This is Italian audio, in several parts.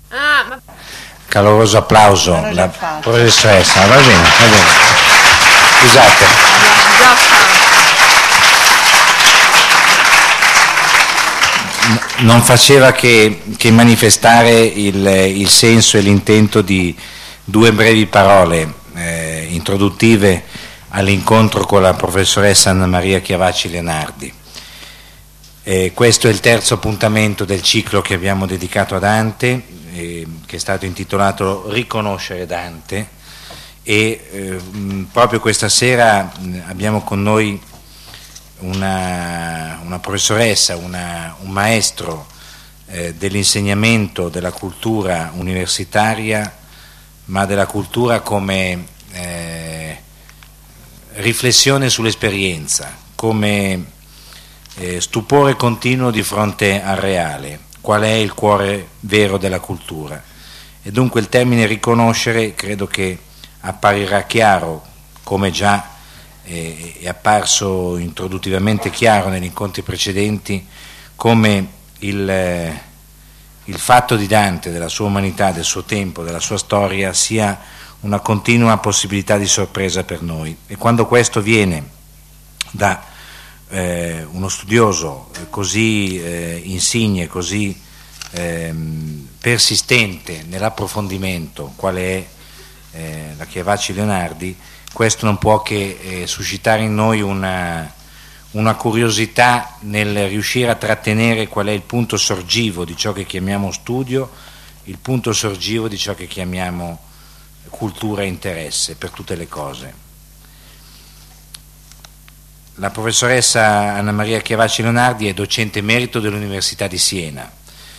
Ma... Caloroso applauso la professoressa. Va bene, va bene. Scusate. Non faceva che manifestare il senso e l'intento di due brevi parole introduttive all'incontro con la professoressa Anna Maria Chiavacci Leonardi. Questo è il terzo appuntamento del ciclo che abbiamo dedicato a Dante, che è stato intitolato Riconoscere Dante, e proprio questa sera abbiamo con noi una professoressa, un maestro dell'insegnamento della cultura universitaria, ma della cultura come riflessione sull'esperienza, come stupore continuo di fronte al reale, qual è il cuore vero della cultura. E dunque il termine riconoscere credo che apparirà chiaro, come già è apparso introduttivamente chiaro negli incontri precedenti, come il fatto di Dante, della sua umanità, del suo tempo, della sua storia, sia una continua possibilità di sorpresa per noi. E quando questo viene da uno studioso così insigne, così persistente nell'approfondimento, quale è la Chiavacci Leonardi, questo non può che suscitare in noi una curiosità nel riuscire a trattenere qual è il punto sorgivo di ciò che chiamiamo studio, il punto sorgivo di ciò che chiamiamo cultura e interesse per tutte le cose. La professoressa Anna Maria Chiavacci Leonardi è docente emerito dell'Università di Siena,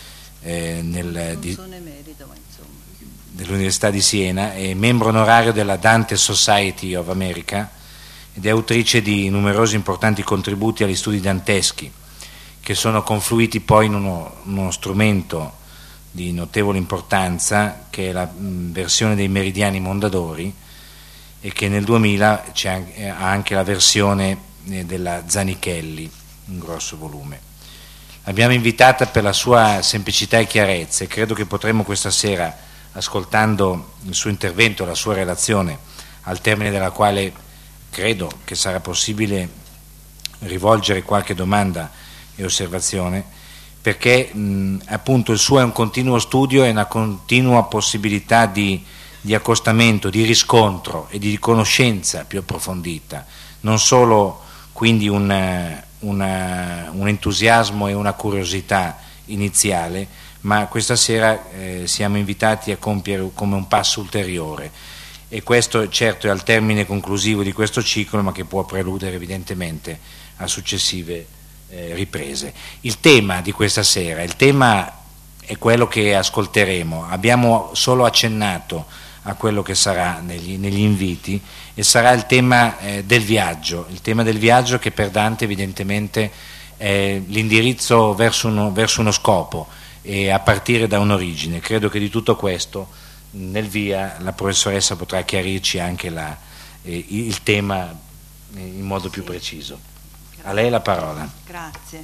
dell'Università di Siena, è membro onorario della Dante Society of America ed è autrice di numerosi importanti contributi agli studi danteschi, che sono confluiti poi in uno strumento di notevole importanza, che è la versione dei Meridiani Mondadori, e che nel 2000 ha anche la versione della Zanichelli, un grosso volume. L'abbiamo invitata per la sua semplicità e chiarezza, e credo che potremo questa sera, ascoltando il suo intervento, la sua relazione, al termine della quale credo che sarà possibile rivolgere qualche domanda e osservazione, perché appunto il suo è un continuo studio e una continua possibilità di accostamento, di riscontro e di conoscenza più approfondita, non solo quindi un entusiasmo e una curiosità iniziale, ma questa sera siamo invitati a compiere come un passo ulteriore, e questo certo è al termine conclusivo di questo ciclo, ma che può preludere evidentemente a successive riprese. Il tema di questa sera, il tema è quello che ascolteremo, abbiamo solo accennato a quello che sarà negli inviti, e sarà il tema del viaggio, che per Dante evidentemente è l'indirizzo verso uno scopo, e a partire da un'origine. Credo che di tutto questo nel via la professoressa potrà chiarirci anche il tema in modo più preciso. A lei la parola. Grazie.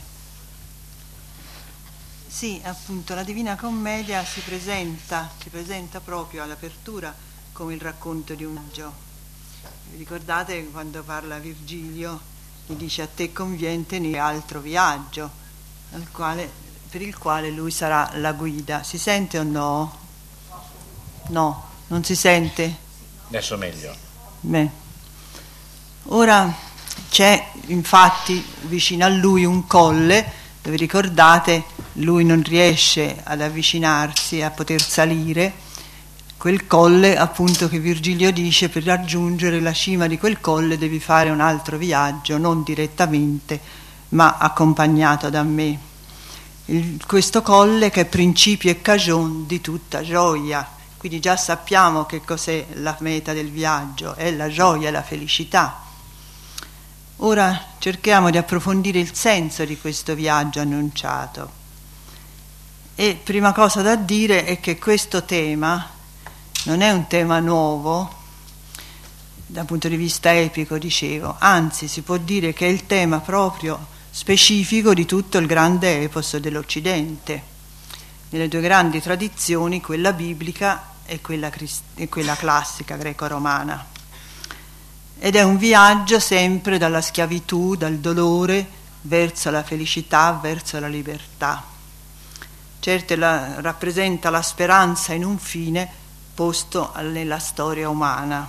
Sì, appunto, la Divina Commedia si presenta proprio all'apertura come il racconto di un viaggio. Vi ricordate quando parla Virgilio, gli dice: a te conviene tenere altro viaggio, per il quale lui sarà la guida. Si sente o no? No, non si sente? Adesso meglio. Beh. Ora c'è infatti vicino a lui un colle dove, ricordate, lui non riesce ad avvicinarsi, a poter salire. Quel colle, appunto, che Virgilio dice: per raggiungere la cima di quel colle devi fare un altro viaggio, non direttamente, ma accompagnato da me. Questo colle che è principio e cagion di tutta gioia. Quindi già sappiamo che cos'è la meta del viaggio, è la gioia, la felicità. Ora cerchiamo di approfondire il senso di questo viaggio annunciato. E prima cosa da dire è che questo tema non è un tema nuovo dal punto di vista epico, dicevo, anzi si può dire che è il tema proprio specifico di tutto il grande epos dell'Occidente. nelle due grandi tradizioni, quella biblica e quella classica greco-romana. Ed è un viaggio sempre dalla schiavitù, dal dolore, verso la felicità, verso la libertà. Certo rappresenta la speranza in un fine posto nella storia umana.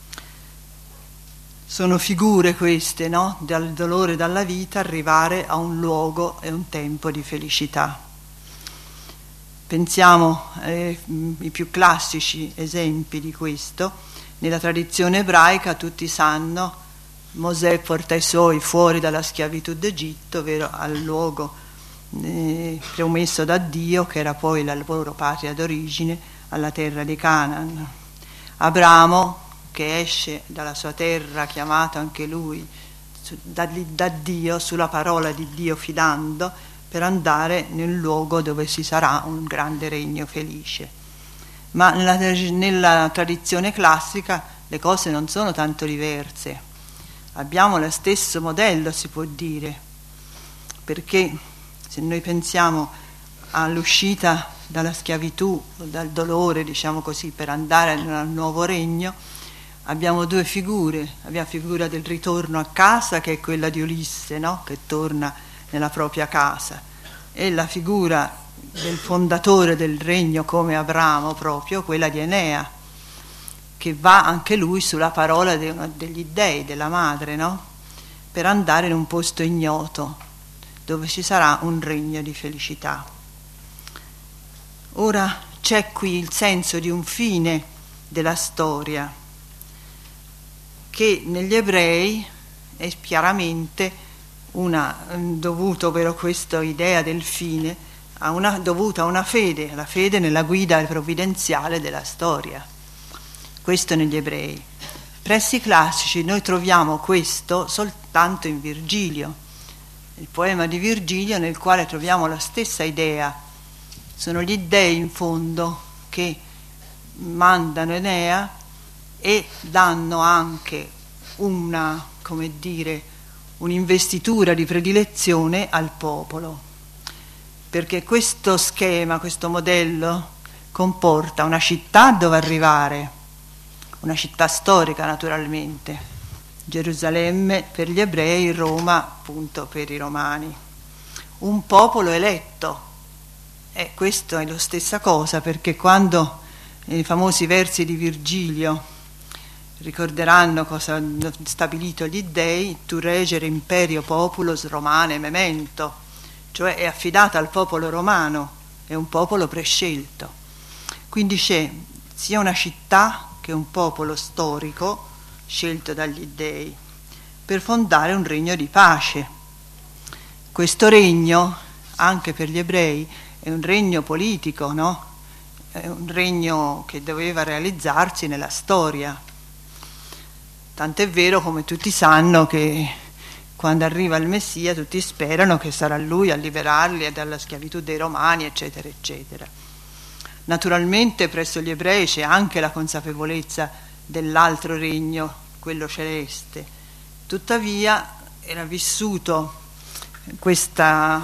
Sono figure queste, no? Dal dolore, dalla vita, arrivare a un luogo e un tempo di felicità. Pensiamo ai più classici esempi di questo. Nella tradizione ebraica tutti sanno, Mosè porta i suoi fuori dalla schiavitù d'Egitto, ovvero al luogo promesso da Dio, che era poi la loro patria d'origine, alla terra di Canaan. Abramo, che esce dalla sua terra, chiamato anche lui da Dio, sulla parola di Dio fidando, per andare nel luogo dove ci sarà un grande regno felice. Ma nella tradizione classica le cose non sono tanto diverse. Abbiamo lo stesso modello, si può dire, perché se noi pensiamo all'uscita dalla schiavitù, dal dolore, diciamo così, per andare nel nuovo regno, abbiamo due figure. Abbiamo la figura del ritorno a casa, che è quella di Ulisse, no? Che torna nella propria casa, e la figura del fondatore del regno come Abramo, proprio quella di Enea, che va anche lui sulla parola degli dei, della madre, no? Per andare in un posto ignoto dove ci sarà un regno di felicità. Ora c'è qui il senso di un fine della storia che negli ebrei è chiaramente dovuto, ovvero questa idea del fine, dovuta a una fede, la fede nella guida provvidenziale della storia. Questo negli ebrei. Presso i classici noi troviamo questo soltanto in Virgilio, il poema di Virgilio, nel quale troviamo la stessa idea. Sono gli dei in fondo che mandano Enea e danno anche un'investitura di predilezione al popolo, perché questo schema, questo modello comporta una città dove arrivare, una città storica naturalmente, Gerusalemme per gli ebrei, Roma appunto per i romani, un popolo eletto. E questo è la stessa cosa, perché quando nei famosi versi di Virgilio ricorderanno cosa hanno stabilito gli dei, tu regere imperio populos romane memento, cioè è affidata al popolo romano, è un popolo prescelto. Quindi c'è sia una città che un popolo storico scelto dagli dei per fondare un regno di pace. Questo regno, anche per gli ebrei, è un regno politico, no? È un regno che doveva realizzarsi nella storia. Tant'è vero, come tutti sanno, che quando arriva il Messia tutti sperano che sarà lui a liberarli dalla schiavitù dei Romani, eccetera, eccetera. Naturalmente presso gli ebrei c'è anche la consapevolezza dell'altro regno, quello celeste. Tuttavia era vissuto questa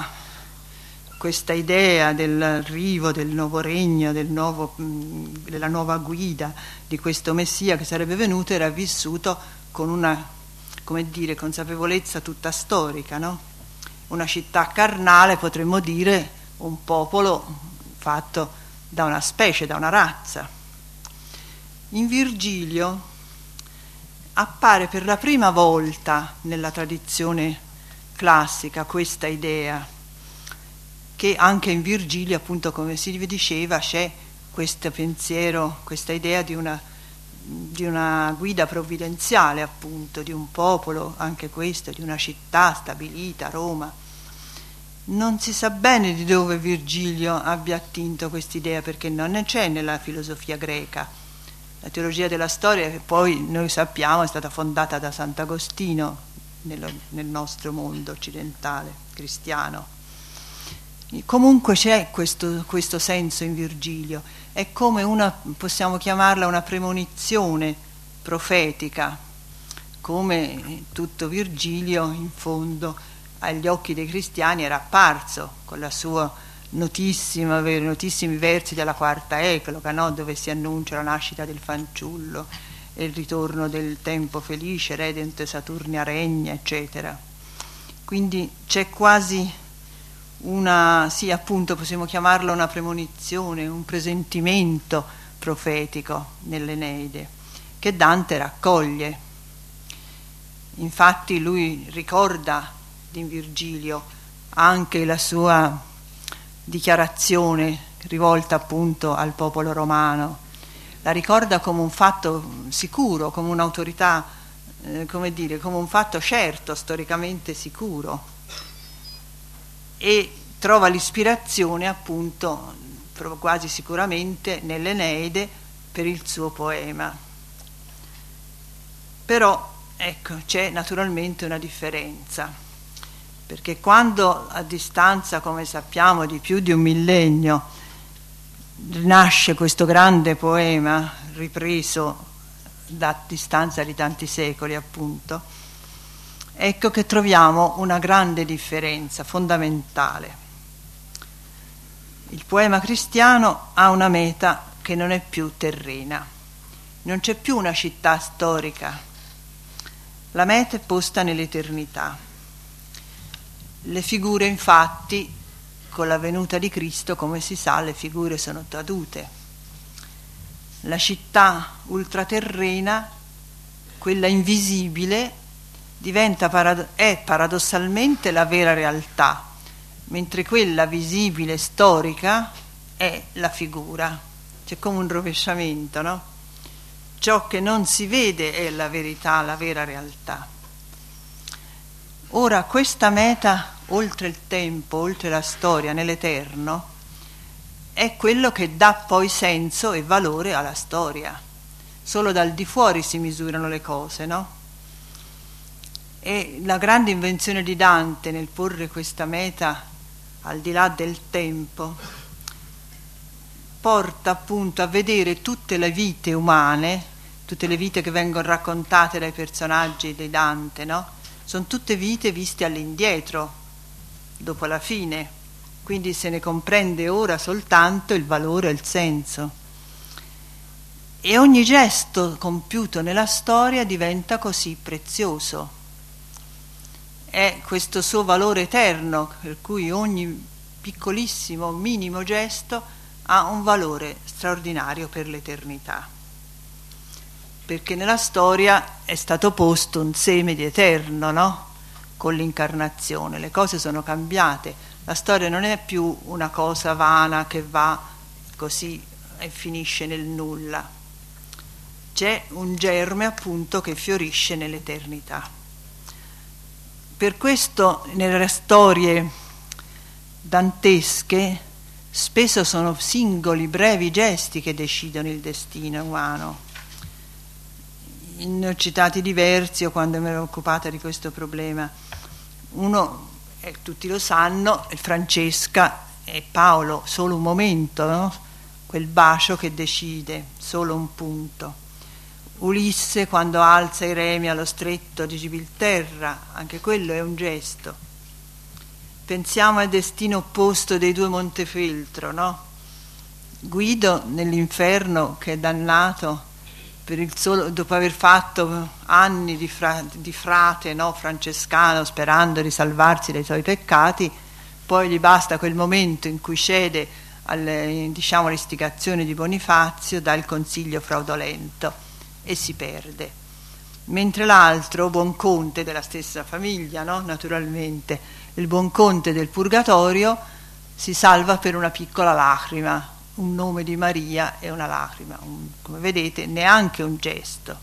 idea dell'arrivo del nuovo regno, della nuova guida di questo Messia che sarebbe venuto, era vissuto con una, consapevolezza tutta storica, no? Una città carnale, potremmo dire, un popolo fatto da una specie, da una razza. In Virgilio appare per la prima volta nella tradizione classica questa idea, che anche in Virgilio, appunto, come si diceva, c'è questo pensiero, questa idea di una guida provvidenziale, appunto, di un popolo, anche questo, di una città stabilita, Roma. Non si sa bene di dove Virgilio abbia attinto quest'idea, perché non ne c'è nella filosofia greca. La teologia della storia, che poi noi sappiamo è stata fondata da Sant'Agostino nel nostro mondo occidentale, cristiano. Comunque c'è questo senso in Virgilio, è come possiamo chiamarla una premonizione profetica, come tutto Virgilio in fondo agli occhi dei cristiani era apparso con la sua notissimi versi della quarta ecloga, no? Dove si annuncia la nascita del fanciullo e il ritorno del tempo felice, redent Saturnia regna, eccetera. Quindi c'è quasi sì, appunto, possiamo chiamarlo una premonizione, un presentimento profetico nell'Eneide, che Dante raccoglie. Infatti lui ricorda di Virgilio anche la sua dichiarazione rivolta appunto al popolo romano, la ricorda come un fatto sicuro, come un'autorità, come un fatto certo, storicamente sicuro, e trova l'ispirazione appunto quasi sicuramente nell'Eneide per il suo poema. Però ecco, c'è naturalmente una differenza, perché quando a distanza, come sappiamo, di più di un millennio nasce questo grande poema ripreso da distanza di tanti secoli, appunto, ecco che troviamo una grande differenza fondamentale. Il poema cristiano ha una meta che non è più terrena, non c'è più una città storica, la meta è posta nell'eternità. Le figure, infatti, con la venuta di Cristo, come si sa, le figure sono cadute. La città ultraterrena, quella invisibile, è paradossalmente la vera realtà, mentre quella visibile, storica, è la figura. C'è come un rovesciamento, no? Ciò che non si vede è la verità, la vera realtà. Ora questa meta, oltre il tempo, oltre la storia, nell'eterno, è quello che dà poi senso e valore alla storia. Solo dal di fuori si misurano le cose, no? E la grande invenzione di Dante nel porre questa meta al di là del tempo porta appunto a vedere tutte le vite umane, tutte le vite che vengono raccontate dai personaggi di Dante, no? Sono tutte vite viste all'indietro, dopo la fine, quindi se ne comprende ora soltanto il valore e il senso. E ogni gesto compiuto nella storia diventa così prezioso. È questo suo valore eterno, per cui ogni piccolissimo, minimo gesto ha un valore straordinario per l'eternità. Perché nella storia è stato posto un seme di eterno, no? Con l'incarnazione, le cose sono cambiate, la storia non è più una cosa vana che va così e finisce nel nulla. C'è un germe appunto che fiorisce nell'eternità. Per questo nelle storie dantesche spesso sono singoli, brevi gesti che decidono il destino umano. Ne ho citati diversi quando mi ero occupata di questo problema. Uno, tutti lo sanno, è Francesca e Paolo, solo un momento, no? Quel bacio che decide, solo un punto. Ulisse quando alza i remi allo stretto di Gibilterra, anche quello è un gesto. Pensiamo al destino opposto dei due Montefeltro, no? Guido nell'inferno che è dannato per il solo, dopo aver fatto anni di frate, no, francescano, sperando di salvarsi dai suoi peccati, poi gli basta quel momento in cui cede all'istigazione di Bonifazio, dà il consiglio fraudolento e si perde. Mentre l'altro, Buonconte, della stessa famiglia, no, naturalmente, il Buonconte del Purgatorio, si salva per una piccola lacrima, un nome di Maria e una lacrima, come vedete neanche un gesto.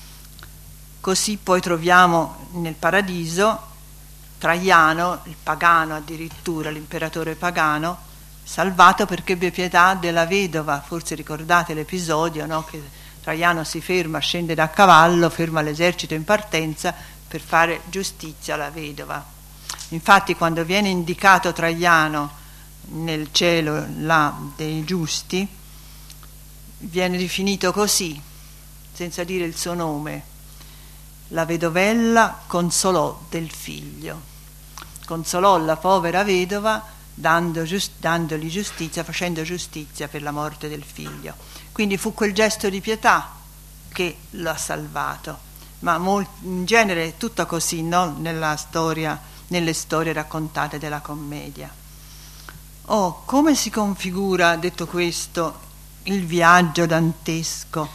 Così poi troviamo nel paradiso Traiano, il pagano addirittura, l'imperatore pagano, salvato perché ebbe pietà della vedova. Forse ricordate l'episodio, no? Che Traiano si ferma, scende da cavallo, ferma l'esercito in partenza per fare giustizia alla vedova. Infatti quando viene indicato Traiano nel cielo là dei giusti, viene definito così, senza dire il suo nome: la vedovella consolò del figlio. Consolò la povera vedova dandogli giustizia, facendo giustizia per la morte del figlio. Quindi fu quel gesto di pietà che lo ha salvato, ma in genere è tutto così, no? Nelle storie raccontate della commedia. Come si configura, detto questo, il viaggio dantesco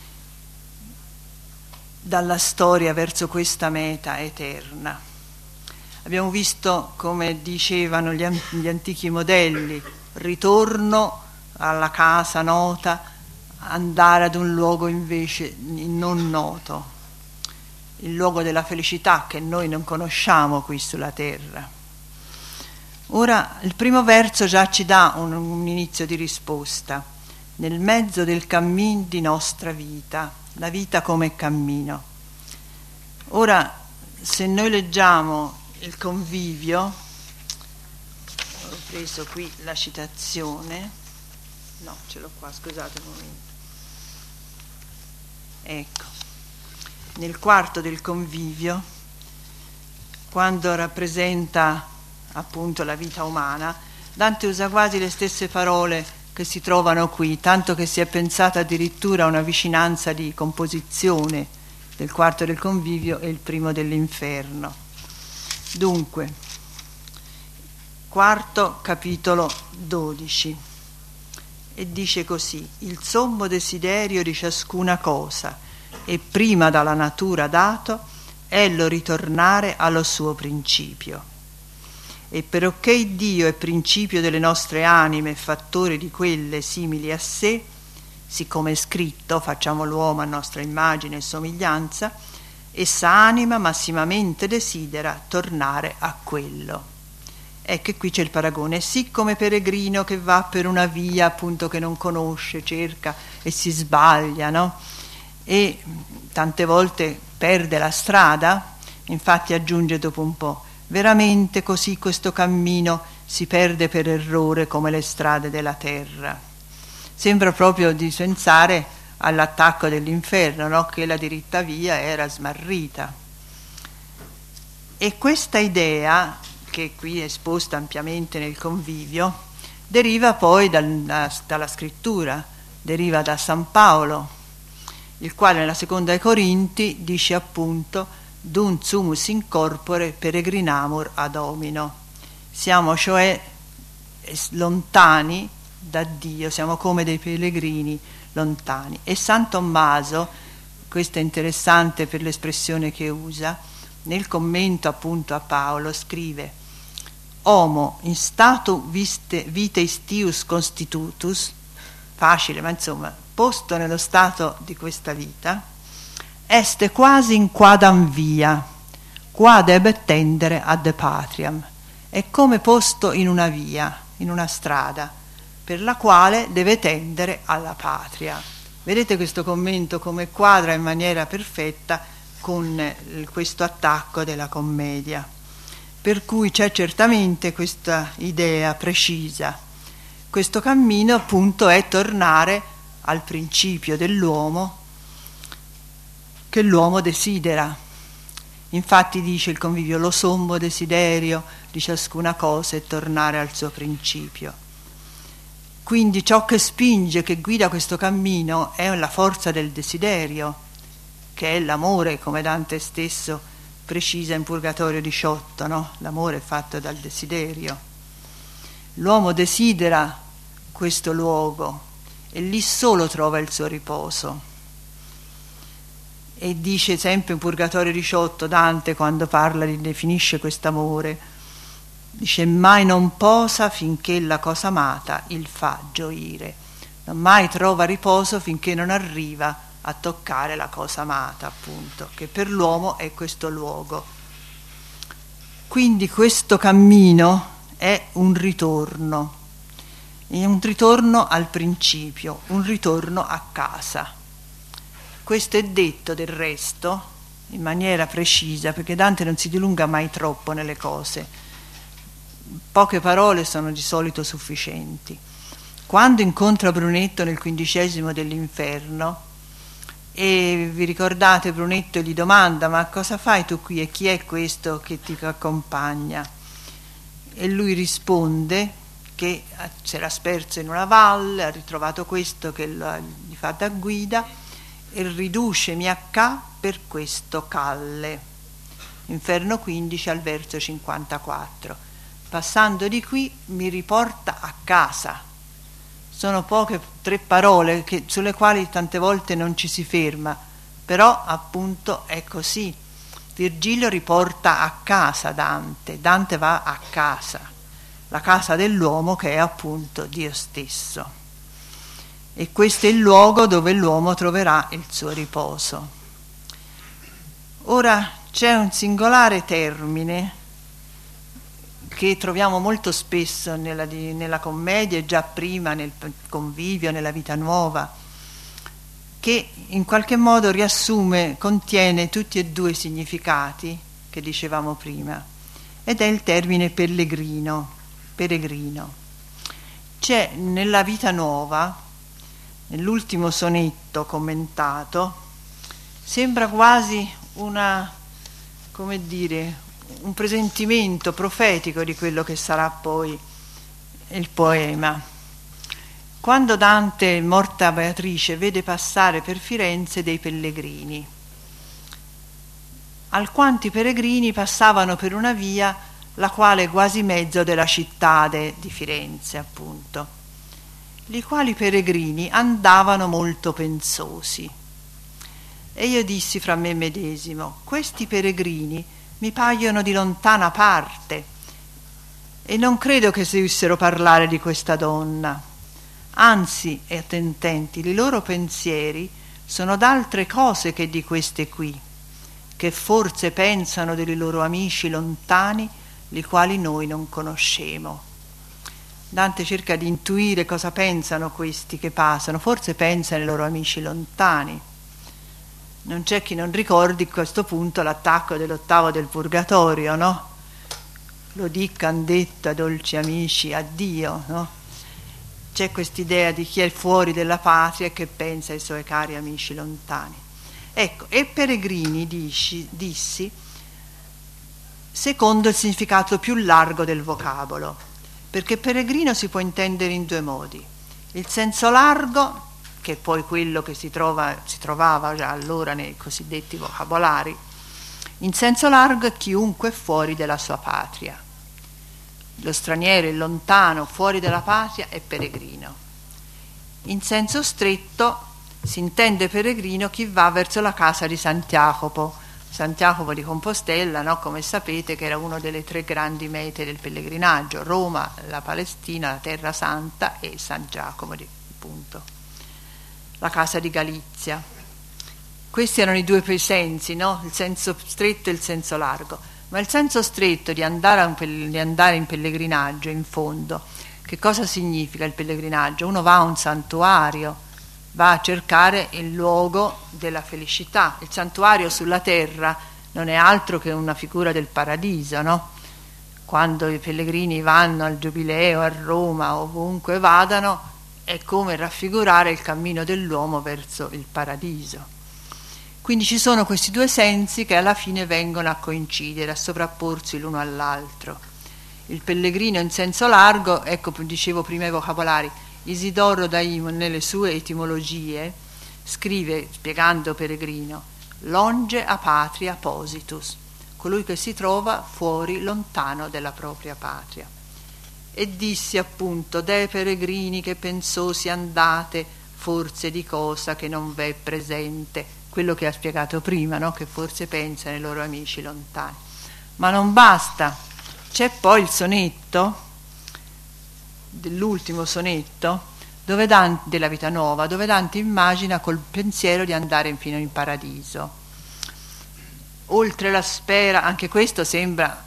dalla storia verso questa meta eterna? Abbiamo visto, come dicevano gli antichi modelli, ritorno alla casa nota, andare ad un luogo invece non noto, il luogo della felicità che noi non conosciamo qui sulla terra. Ora il primo verso già ci dà un inizio di risposta. Nel mezzo del cammin di nostra vita, la vita come cammino. Ora, se noi leggiamo il Convivio, ho preso qui la citazione, no, ce l'ho qua, scusate un momento. Ecco, nel quarto del Convivio, quando rappresenta appunto la vita umana, Dante usa quasi le stesse parole che si trovano qui, tanto che si è pensata addirittura a una vicinanza di composizione del quarto del Convivio e il primo dell'Inferno. Dunque, quarto capitolo 12, e dice così: il sommo desiderio di ciascuna cosa e prima dalla natura dato è lo ritornare allo suo principio. E perché Dio è principio delle nostre anime e fattore di quelle simili a sé, siccome è scritto facciamo l'uomo a nostra immagine e somiglianza, essa anima massimamente desidera tornare a quello. Ecco, qui c'è il paragone: sì, come peregrino che va per una via appunto che non conosce, cerca e si sbaglia, no? E tante volte perde la strada, infatti aggiunge dopo un po': veramente così questo cammino si perde per errore come le strade della terra. Sembra proprio di pensare all'attacco dell'inferno, no? Che la diritta via era smarrita. E questa idea, che qui è esposta ampiamente nel Convivio, deriva poi dalla scrittura, deriva da San Paolo, il quale nella seconda ai Corinti dice appunto: Dunt sumus in corpore peregrinamur ad homino. Siamo cioè lontani da Dio, siamo come dei pellegrini lontani. E San Tommaso, questo è interessante per l'espressione che usa, nel commento appunto a Paolo scrive: homo in statu vitae tius constitutus, facile ma insomma posto nello stato di questa vita, est quasi in quadam via, qua debet tendere ad patriam, è come posto in una via, in una strada, per la quale deve tendere alla patria. Vedete questo commento come quadra in maniera perfetta con questo attacco della commedia, per cui c'è certamente questa idea precisa. Questo cammino appunto è tornare al principio dell'uomo, che l'uomo desidera. Infatti dice il Convivio: lo sommo desiderio di ciascuna cosa è tornare al suo principio. Quindi ciò che spinge, che guida questo cammino è la forza del desiderio, che è l'amore, come Dante stesso precisa in Purgatorio 18, no? L'amore è fatto dal desiderio. L'uomo desidera questo luogo e lì solo trova il suo riposo. E dice sempre in Purgatorio 18 Dante, quando parla, definisce quest'amore, dice: mai non posa finché la cosa amata il fa gioire. Non mai trova riposo finché non arriva a toccare la cosa amata, appunto, che per l'uomo è questo luogo. Quindi questo cammino è un ritorno al principio, un ritorno a casa. Questo è detto del resto in maniera precisa, perché Dante non si dilunga mai troppo nelle cose. Poche parole sono di solito sufficienti. Quando incontra Brunetto nel 15° dell'Inferno, e vi ricordate, Brunetto gli domanda: ma cosa fai tu qui e chi è questo che ti accompagna? e lui risponde che si era sperso in una valle, ha ritrovato questo che gli fa da guida e riducemi a ca per questo calle. Inferno 15 al verso 54. Passando di qui mi riporta a casa. Sono poche 3 parole sulle quali tante volte non ci si ferma, però appunto è così. Virgilio riporta a casa Dante, Dante va a casa, la casa dell'uomo che è appunto Dio stesso. E questo è il luogo dove l'uomo troverà il suo riposo. Ora c'è un singolare termine che troviamo molto spesso nella commedia e già prima nel convivio, nella vita nuova, che in qualche modo contiene tutti e 2 i significati che dicevamo prima, ed è il termine peregrino. C'è nella vita nuova, nell'ultimo sonetto commentato, sembra quasi un presentimento profetico di quello che sarà poi il poema. Quando Dante, morta Beatrice, vede passare per Firenze dei pellegrini, alquanti peregrini passavano per una via la quale è quasi mezzo della città di Firenze, appunto, i quali peregrini andavano molto pensosi. E io dissi fra me medesimo: questi peregrini mi paiono di lontana parte, e non credo che seguissero parlare di questa donna. Anzi, e attenti, i loro pensieri sono d'altre cose che di queste qui, che forse pensano dei loro amici lontani, li quali noi non conoscemo. Dante cerca di intuire cosa pensano questi che passano, forse pensano ai loro amici lontani. Non c'è chi non ricordi a questo punto l'attacco dell'8° del Purgatorio, no? Lo diccan detta dolci amici addio, no? C'è quest'idea di chi è fuori della patria e che pensa ai suoi cari amici lontani. Ecco, e peregrini dissi secondo il significato più largo del vocabolo, perché peregrino si può intendere in 2 modi. Il senso largo, che è poi quello che si trovava già allora nei cosiddetti vocabolari, in senso largo è chiunque è fuori della sua patria. Lo straniero, il lontano, fuori dalla patria è peregrino. In senso stretto si intende peregrino chi va verso la casa di San Jacopo di Compostela, no? Come sapete, che era una delle 3 grandi mete del pellegrinaggio: Roma, la Palestina, la Terra Santa e San Giacomo, appunto, la casa di Galizia. Questi erano i 2 sensi, no? Il senso stretto e il senso largo. Ma il senso stretto di andare in pellegrinaggio, in fondo, che cosa significa il pellegrinaggio? Uno va a un santuario, va a cercare il luogo della felicità. Il santuario sulla terra non è altro che una figura del paradiso, no? Quando i pellegrini vanno al Giubileo, a Roma, ovunque vadano, è come raffigurare il cammino dell'uomo verso il paradiso. Quindi ci sono questi 2 sensi che alla fine vengono a coincidere, a sovrapporsi l'uno all'altro. Il pellegrino in senso largo, ecco, dicevo prima i vocabolari, Isidoro Daimon nelle sue etimologie scrive, spiegando peregrino: longe a patria positus, colui che si trova fuori, lontano della propria patria. E dissi appunto: dei peregrini che pensosi andate, forse di cosa che non v'è presente, quello che ha spiegato prima, no? Che forse pensano ai loro amici lontani. Ma non basta, c'è poi il sonetto, dell'ultimo sonetto, della vita nuova, dove Dante immagina col pensiero di andare infine in paradiso. Oltre la spera, anche questo sembra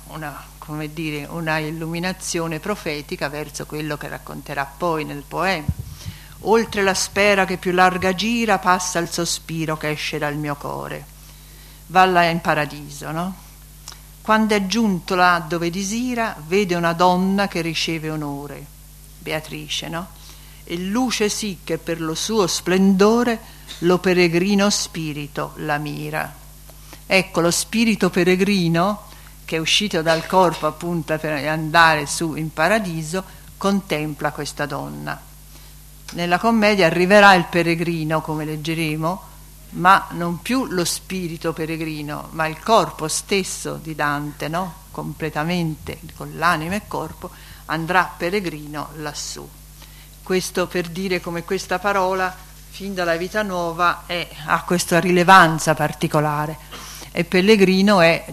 una illuminazione profetica verso quello che racconterà poi nel poema. Oltre la spera che più larga gira, passa il sospiro che esce dal mio core. Va là in paradiso, no? Quando è giunto là dove disira, vede una donna che riceve onore, Beatrice, no? E luce sì che per lo suo splendore lo peregrino spirito la mira. Ecco, lo spirito peregrino che è uscito dal corpo appunto per andare su in paradiso, contempla questa donna. Nella commedia arriverà il peregrino, come leggeremo, ma non più lo spirito peregrino, ma il corpo stesso di Dante, no? Completamente, con l'anima e corpo, andrà peregrino lassù. Questo per dire come questa parola, fin dalla vita nuova, ha questa rilevanza particolare. E pellegrino è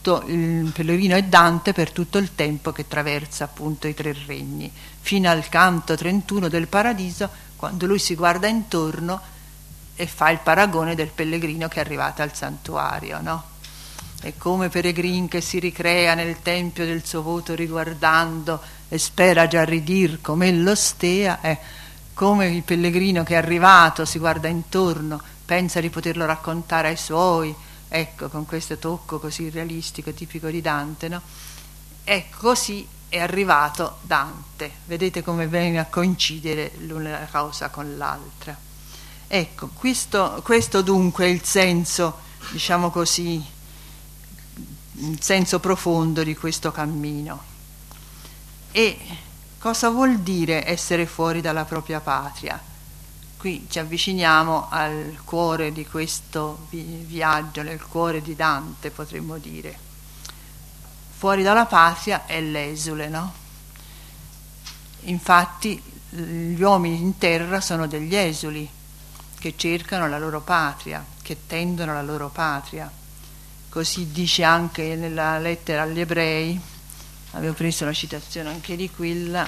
Dante per tutto il tempo che attraversa appunto i tre regni, fino al canto 31 del Paradiso, quando lui si guarda intorno e fa il paragone del pellegrino che è arrivato al santuario, no? È come peregrin che si ricrea nel tempio del suo voto riguardando e spera già ridir com'ello stea, come il pellegrino che è arrivato si guarda intorno, pensa di poterlo raccontare ai suoi, ecco, con questo tocco così realistico, tipico di Dante, no? E così è arrivato Dante. Vedete come viene a coincidere l'una cosa con l'altra. Ecco, questo dunque è il senso, diciamo così, il senso profondo di questo cammino. E cosa vuol dire essere fuori dalla propria patria? Qui ci avviciniamo al cuore di questo viaggio, nel cuore di Dante, potremmo dire. Fuori dalla patria è l'esule, no? Infatti gli uomini in terra sono degli esuli che cercano la loro patria, che tendono la loro patria. Così dice anche nella lettera agli ebrei, avevo preso la citazione anche di quella,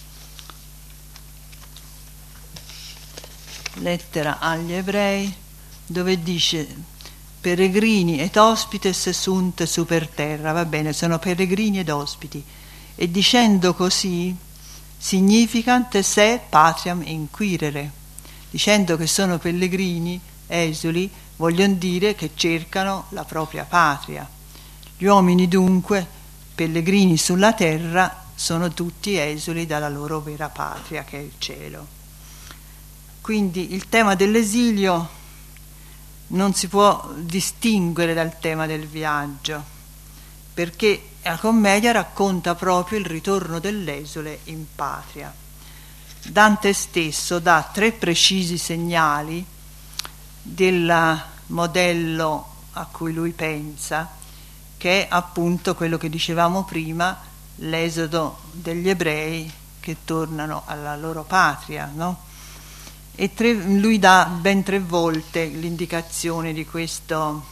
lettera agli ebrei, dove dice peregrini et hospites sunt super terra, va bene, sono peregrini ed ospiti, e dicendo così significant se patriam inquirere, dicendo che sono pellegrini, esuli, vogliono dire che cercano la propria patria. Gli uomini dunque, pellegrini sulla terra, sono tutti esuli dalla loro vera patria, che è il cielo. Quindi il tema dell'esilio non si può distinguere dal tema del viaggio, perché la commedia racconta proprio il ritorno dell'esule in patria. Dante stesso dà 3 precisi segnali del modello a cui lui pensa, che è appunto quello che dicevamo prima, l'esodo degli ebrei che tornano alla loro patria, no? E lui dà ben 3 volte l'indicazione di questo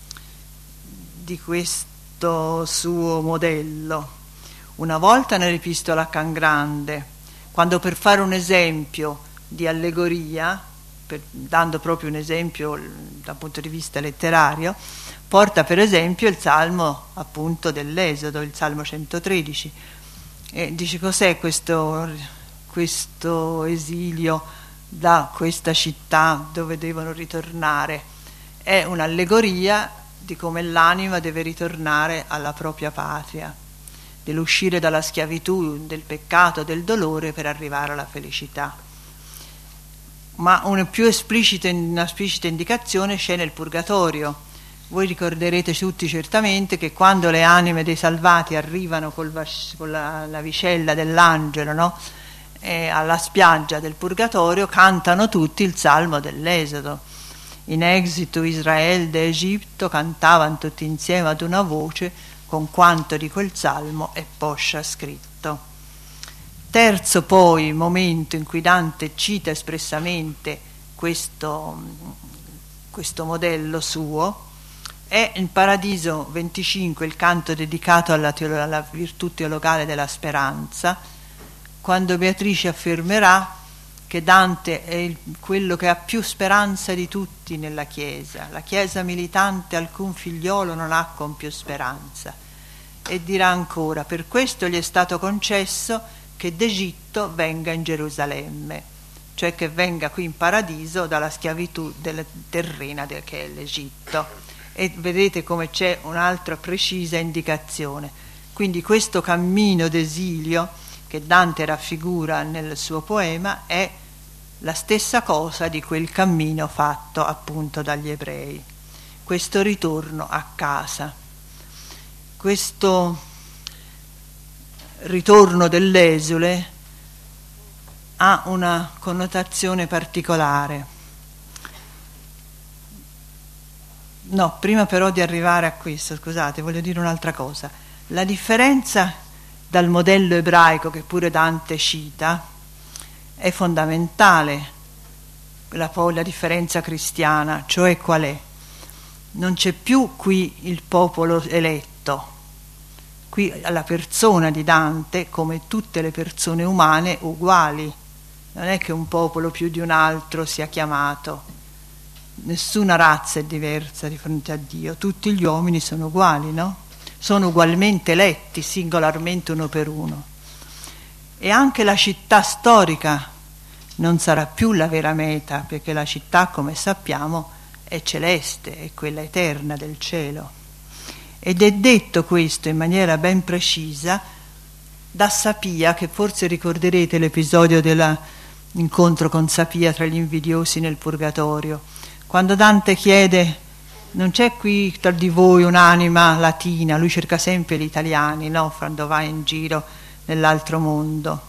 suo modello. Una volta nell'Epistola a Can Grande, quando per fare un esempio di allegoria, dando proprio un esempio dal punto di vista letterario, porta per esempio il Salmo appunto dell'Esodo, il Salmo 113, e dice cos'è questo esilio da questa città dove devono ritornare. È un'allegoria di come l'anima deve ritornare alla propria patria, dell'uscire dalla schiavitù, del peccato, del dolore per arrivare alla felicità. Ma una più esplicita indicazione c'è nel purgatorio. Voi ricorderete tutti certamente che quando le anime dei salvati arrivano con la vicella dell'angelo, no? Alla spiaggia del purgatorio, cantano tutti il salmo dell'Esodo. In exito Israel de Egitto cantavano tutti insieme ad una voce con quanto di quel salmo è poscia scritto. Terzo poi momento in cui Dante cita espressamente questo modello suo è il Paradiso 25, il canto dedicato alla virtù teologale della speranza, quando Beatrice affermerà che Dante è quello che ha più speranza di tutti nella Chiesa. La Chiesa militante alcun figliolo non ha con più speranza. E dirà ancora, per questo gli è stato concesso che d'Egitto venga in Gerusalemme, cioè che venga qui in paradiso dalla schiavitù terrena che è l'Egitto. E vedete come c'è un'altra precisa indicazione. Quindi questo cammino d'esilio che Dante raffigura nel suo poema è la stessa cosa di quel cammino fatto appunto dagli ebrei, questo ritorno a casa. questo ritorno dell'esule ha una connotazione particolare. No, prima però di arrivare a questo, scusate, voglio dire un'altra cosa. La differenza dal modello ebraico che pure Dante cita è fondamentale, poi la differenza cristiana, cioè qual è? Non c'è più qui il popolo eletto, qui la persona di Dante, come tutte le persone umane, uguali. Non è che un popolo più di un altro sia chiamato, nessuna razza è diversa di fronte a Dio, tutti gli uomini sono uguali, no? Sono ugualmente eletti, singolarmente uno per uno. E anche la città storica non sarà più la vera meta, perché la città, come sappiamo, è celeste, è quella eterna del cielo. Ed è detto questo in maniera ben precisa da Sapia, che forse ricorderete l'episodio dell'incontro con Sapia tra gli invidiosi nel Purgatorio, quando Dante chiede: non c'è qui tra di voi un'anima latina? Lui cerca sempre gli italiani, no? Quando va in giro nell'altro mondo.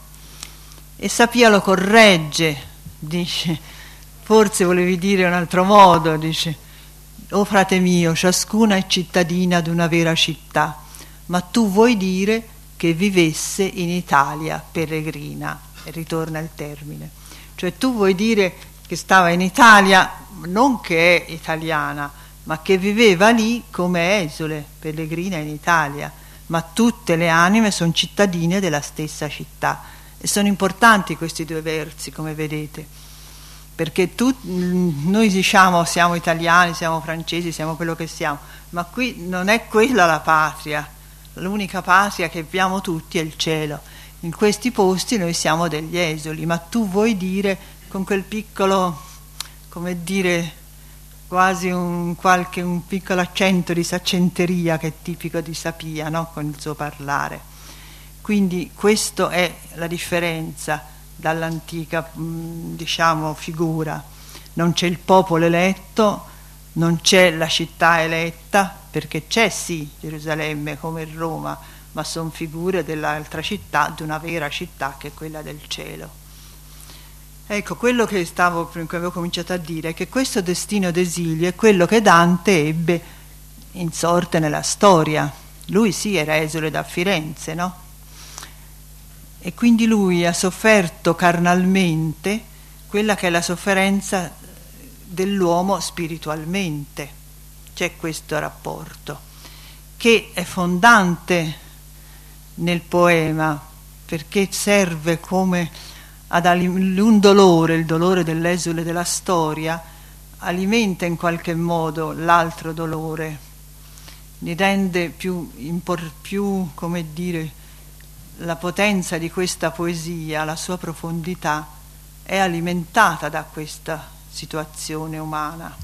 E Sapia lo corregge, dice: forse volevi dire un altro modo, dice: o frate mio, ciascuna è cittadina d'una vera città, ma tu vuoi dire che vivesse in Italia peregrina, e ritorna il termine. Cioè tu vuoi dire che stava in Italia, non che è italiana, ma che viveva lì come esule, pellegrina in Italia, ma tutte le anime sono cittadine della stessa città. E sono importanti questi due versi, come vedete, perché noi diciamo siamo italiani, siamo francesi, siamo quello che siamo, ma qui non è quella la patria, l'unica patria che abbiamo tutti è il cielo. In questi posti noi siamo degli esuli, ma tu vuoi dire, con quel piccolo, come dire, quasi un piccolo accento di saccenteria che è tipico di Sapia, no? Con il suo parlare. Quindi questa è la differenza dall'antica, diciamo, figura. Non c'è il popolo eletto, non c'è la città eletta, perché c'è sì Gerusalemme come Roma, ma sono figure dell'altra città, di una vera città che è quella del cielo. Ecco, quello che avevo cominciato a dire è che questo destino d'esilio è quello che Dante ebbe in sorte nella storia. Lui sì era esule da Firenze, no? E quindi lui ha sofferto carnalmente quella che è la sofferenza dell'uomo spiritualmente. C'è questo rapporto che è fondante nel poema, perché serve come un dolore, il dolore dell'esule della storia, alimenta in qualche modo l'altro dolore, ne rende più, come dire, la potenza di questa poesia, la sua profondità è alimentata da questa situazione umana.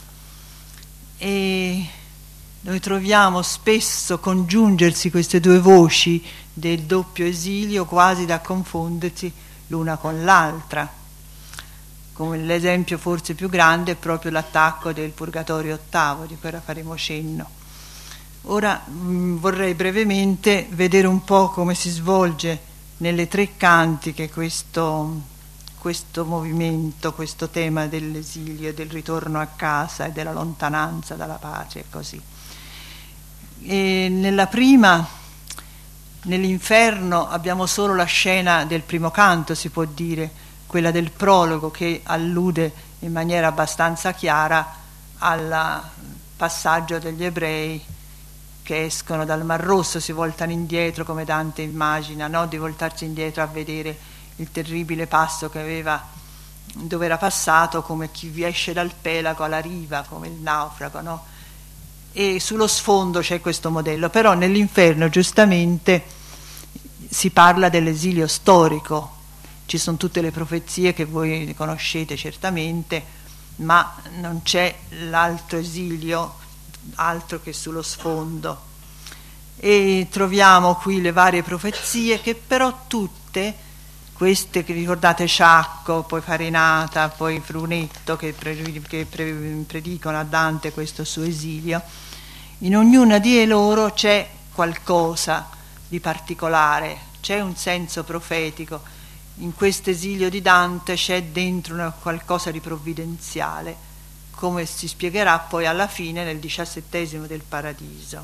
E noi troviamo spesso congiungersi queste due voci del doppio esilio quasi da confondersi l'una con l'altra. Come l'esempio forse più grande è proprio l'attacco del Purgatorio ottavo, di cui ora faremo cenno. Ora vorrei brevemente vedere un po' come si svolge nelle tre cantiche questo movimento, questo tema dell'esilio, del ritorno a casa e della lontananza dalla pace e così. E nella prima, nell'inferno, abbiamo solo la scena del primo canto, si può dire, quella del prologo, che allude in maniera abbastanza chiara al passaggio degli ebrei che escono dal Mar Rosso, si voltano indietro, come Dante immagina, no? Di voltarsi indietro a vedere il terribile passo dove era passato, come chi esce dal pelago alla riva, come il naufrago, no? E sullo sfondo c'è questo modello, però nell'inferno giustamente si parla dell'esilio storico, ci sono tutte le profezie che voi conoscete certamente, ma non c'è l'altro esilio altro che sullo sfondo. E troviamo qui le varie profezie, che però tutte queste, che ricordate Sciacco, poi Farinata, poi Frunetto, che predicono a Dante questo suo esilio, in ognuna di loro c'è qualcosa di particolare, c'è un senso profetico. In questo esilio di Dante c'è dentro qualcosa di provvidenziale, come si spiegherà poi alla fine nel 17° del Paradiso.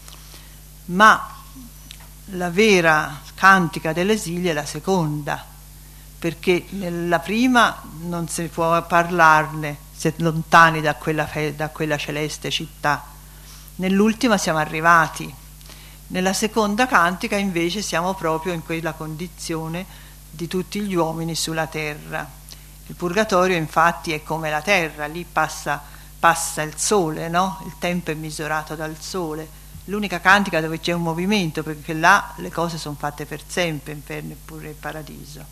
Ma la vera cantica dell'esilio è la seconda, perché nella prima non si può parlarne, si è lontani da quella celeste città. Nell'ultima siamo arrivati. Nella seconda cantica invece siamo proprio in quella condizione di tutti gli uomini sulla terra. Il purgatorio infatti è come la terra, lì passa il sole, no? Il tempo è misurato dal sole. L'unica cantica dove c'è un movimento, perché là le cose sono fatte per sempre, inferno e pure il paradiso.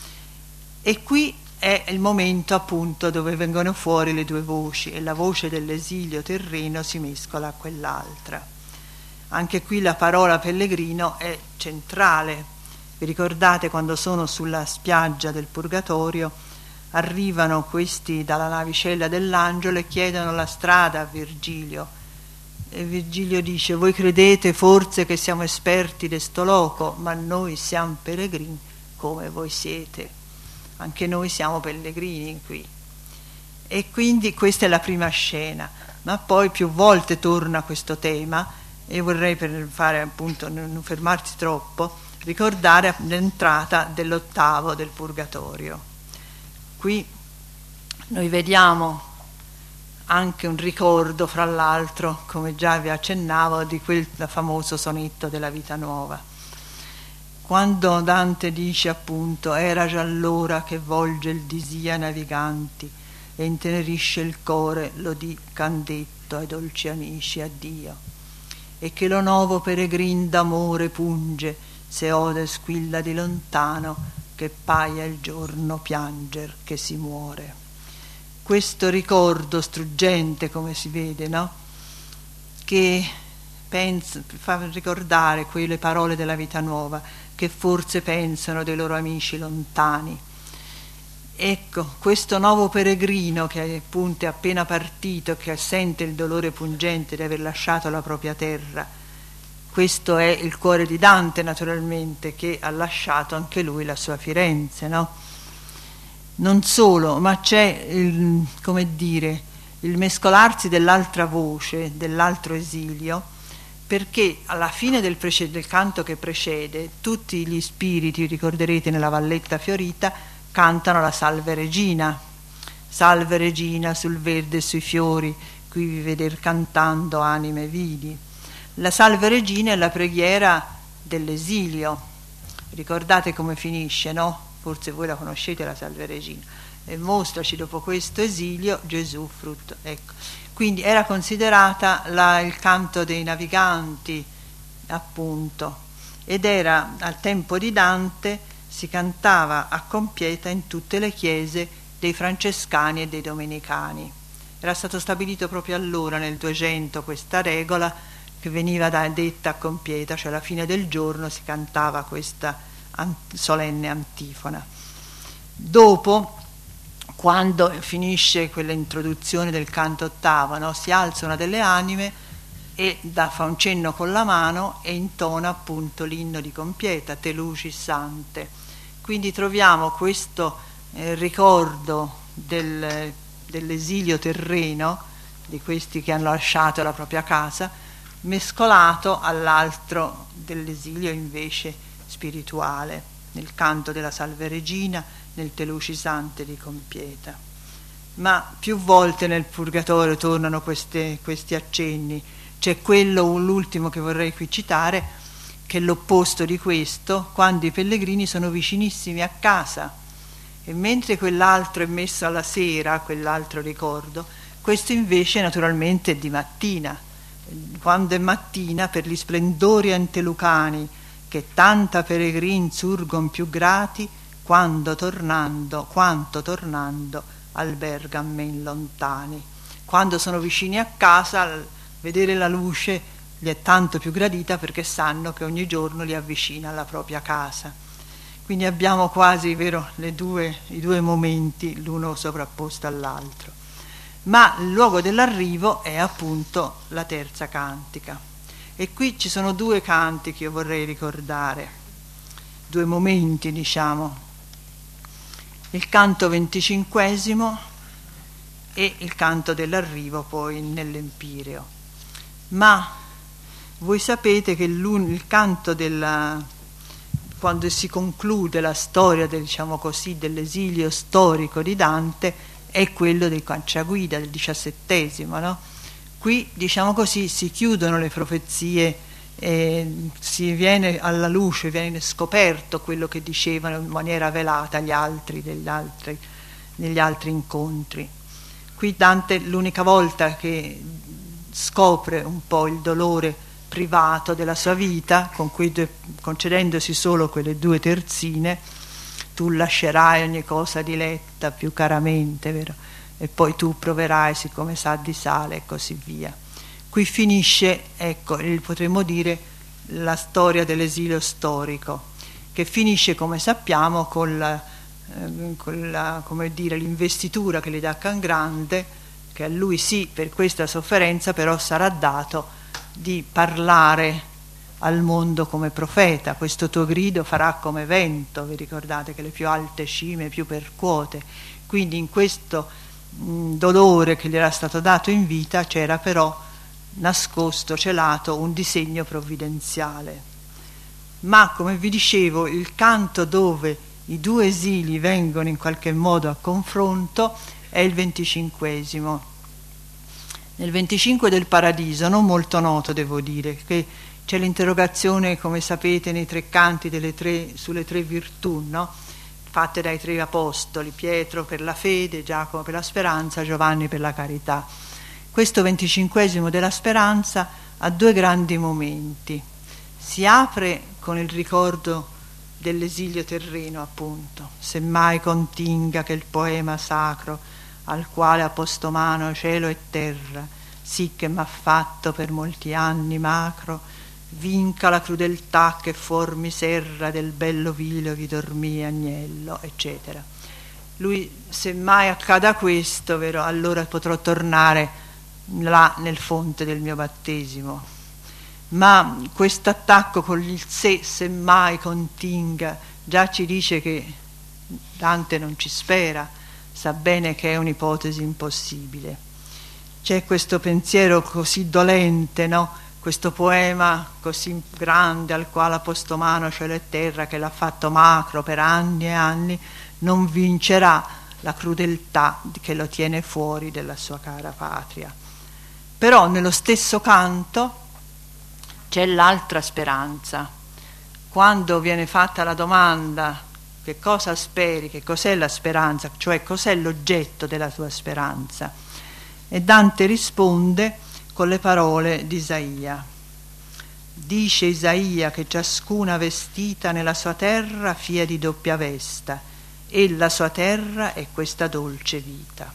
E qui è il momento appunto dove vengono fuori le due voci e la voce dell'esilio terreno si mescola a quell'altra. Anche qui la parola pellegrino è centrale. Vi ricordate quando sono sulla spiaggia del Purgatorio, arrivano questi dalla navicella dell'angelo e chiedono la strada a Virgilio. E Virgilio dice: voi credete forse che siamo esperti de sto loco, ma noi siamo peregrini come voi siete. Anche noi siamo pellegrini qui. E quindi questa è la prima scena, ma poi più volte torna questo tema e vorrei, per fare appunto non fermarsi troppo, ricordare l'entrata dell'8° del Purgatorio. Qui noi vediamo anche un ricordo, fra l'altro, come già vi accennavo, di quel famoso sonetto della Vita Nuova. Quando Dante dice appunto: era già l'ora che volge il disia ai naviganti e intenerisce il core, lo dican detto ai dolci amici addio, e che lo novo peregrin d'amore punge, se ode squilla di lontano, che paia il giorno pianger che si muore. Questo ricordo struggente, come si vede, no? Che fa ricordare quelle parole della Vita Nuova, che forse pensano dei loro amici lontani. Ecco, questo nuovo peregrino che appunto è appena partito, che sente il dolore pungente di aver lasciato la propria terra, questo è il cuore di Dante, naturalmente, che ha lasciato anche lui la sua Firenze, no? Non solo, ma c'è il mescolarsi dell'altra voce, dell'altro esilio, perché alla fine del canto che precede, tutti gli spiriti, ricorderete nella Valletta Fiorita, cantano la Salve Regina. Salve Regina, sul verde e sui fiori, qui vi veder cantando anime vidi. La Salve Regina è la preghiera dell'esilio. Ricordate come finisce, no? Forse voi la conoscete, la Salve Regina. E mostraci dopo questo esilio Gesù frutto. Ecco. Quindi era considerata il canto dei naviganti, appunto, ed era al tempo di Dante, si cantava a compieta in tutte le chiese dei francescani e dei domenicani. Era stato stabilito proprio allora, nel 200, questa regola che veniva detta a compieta, cioè alla fine del giorno si cantava questa solenne antifona. Dopo, quando finisce quell'introduzione del canto ottavo, no? Si alza una delle anime e fa un cenno con la mano e intona appunto l'inno di compieta, Te luci sante. Quindi troviamo questo ricordo dell'esilio terreno, di questi che hanno lasciato la propria casa, mescolato all'altro dell'esilio invece spirituale, nel canto della Salve Regina, nel Te luci sante di compieta. Ma più volte nel Purgatorio tornano questi accenni. C'è quello, l'ultimo che vorrei qui citare, che è l'opposto di questo, quando i pellegrini sono vicinissimi a casa, e mentre quell'altro è messo alla sera, quell'altro ricordo, questo invece naturalmente è di mattina. Quando è mattina, per gli splendori antelucani, che tanta peregrin surgon più grati, quanto tornando alberga men lontani. Quando sono vicini a casa, vedere la luce gli è tanto più gradita, perché sanno che ogni giorno li avvicina alla propria casa. Quindi abbiamo quasi, vero, i due momenti, l'uno sovrapposto all'altro. Ma il luogo dell'arrivo è appunto la terza cantica. E qui ci sono due canti che io vorrei ricordare, due momenti, diciamo. Il canto 25esimo e il canto dell'arrivo poi nell'Empireo. Ma voi sapete che il canto quando si conclude la storia diciamo così, dell'esilio storico di Dante è quello del Cacciaguida, del 17esimo, no? Qui, diciamo così, si chiudono le profezie, si viene alla luce, viene scoperto quello che dicevano in maniera velata negli altri incontri. Qui Dante l'unica volta che scopre un po' il dolore privato della sua vita, concedendosi solo quelle 2 terzine, tu lascerai ogni cosa diletta più caramente, vero? E poi tu proverai siccome sa di sale e così via. Qui finisce, ecco, potremmo dire la storia dell'esilio storico, che finisce, come sappiamo, con come dire, l'investitura che gli dà Cangrande, che a lui sì, per questa sofferenza, però sarà dato di parlare al mondo come profeta. Questo tuo grido farà come vento, vi ricordate che le più alte cime più percuote. Quindi in questo dolore che gli era stato dato in vita c'era però nascosto, celato un disegno provvidenziale. Ma come vi dicevo, il canto dove i 2 esili vengono in qualche modo a confronto è il 25esimo. Nel 25 del Paradiso, non molto noto devo dire, che c'è l'interrogazione, come sapete, nei 3 canti sulle 3 virtù, no? Fatte dai 3 apostoli, Pietro per la fede, Giacomo per la speranza, Giovanni per la carità. Questo 25esimo della speranza ha 2 grandi momenti. Si apre con il ricordo dell'esilio terreno, appunto, semmai continga che il poema sacro al quale ha posto mano cielo e terra, sì che m'ha fatto per molti anni macro, vinca la crudeltà che fuor mi serra del bello vilo vi dormì agnello, eccetera. Lui, semmai accada questo, vero, allora potrò tornare là nel fonte del mio battesimo. Ma questo attacco con il semmai continga già ci dice che Dante non ci spera, sa bene che è un'ipotesi impossibile. C'è questo pensiero così dolente, no? Questo poema così grande al quale ha posto mano cielo e terra, che l'ha fatto macro per anni e anni, non vincerà la crudeltà che lo tiene fuori della sua cara patria. Però nello stesso canto c'è l'altra speranza. Quando viene fatta la domanda che cosa speri, che cos'è la speranza, cioè cos'è l'oggetto della tua speranza, e Dante risponde con le parole di Isaia. Dice Isaia che ciascuna vestita nella sua terra fia di doppia vesta, e la sua terra è questa dolce vita.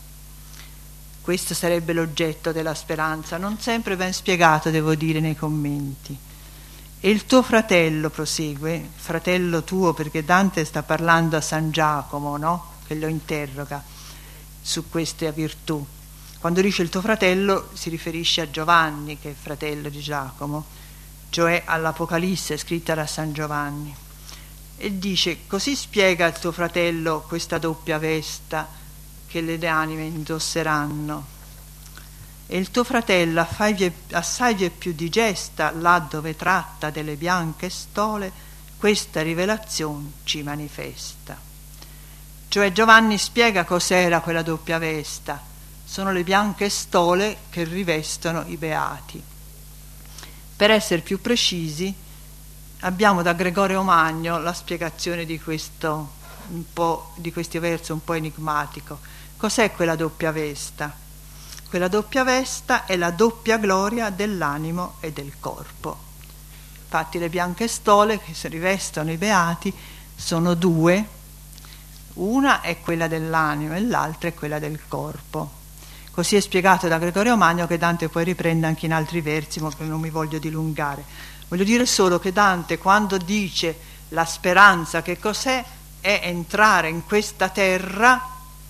Questo sarebbe l'oggetto della speranza, non sempre ben spiegato, devo dire, nei commenti. E il tuo fratello, prosegue, fratello tuo, perché Dante sta parlando a San Giacomo, no? Che lo interroga su questa virtù. Quando dice il tuo fratello si riferisce a Giovanni, che è fratello di Giacomo, cioè all'Apocalisse scritta da San Giovanni. E dice, così spiega il tuo fratello questa doppia vesta che le anime indosseranno. E il tuo fratello assai vie più digesta là dove tratta delle bianche stole questa rivelazione ci manifesta. Cioè Giovanni spiega cos'era quella doppia vesta. Sono le bianche stole che rivestono i beati. Per essere più precisi abbiamo da Gregorio Magno la spiegazione di questo verso un po' enigmatico. Cos'è quella doppia vesta? Quella doppia vesta è la doppia gloria dell'animo e del corpo. Infatti le bianche stole che si rivestono i beati sono 2, una è quella dell'animo e l'altra è quella del corpo. Così è spiegato da Gregorio Magno, che Dante poi riprende anche in altri versi, ma non mi voglio dilungare. Voglio dire solo che Dante, quando dice la speranza che cos'è, è entrare in questa terra,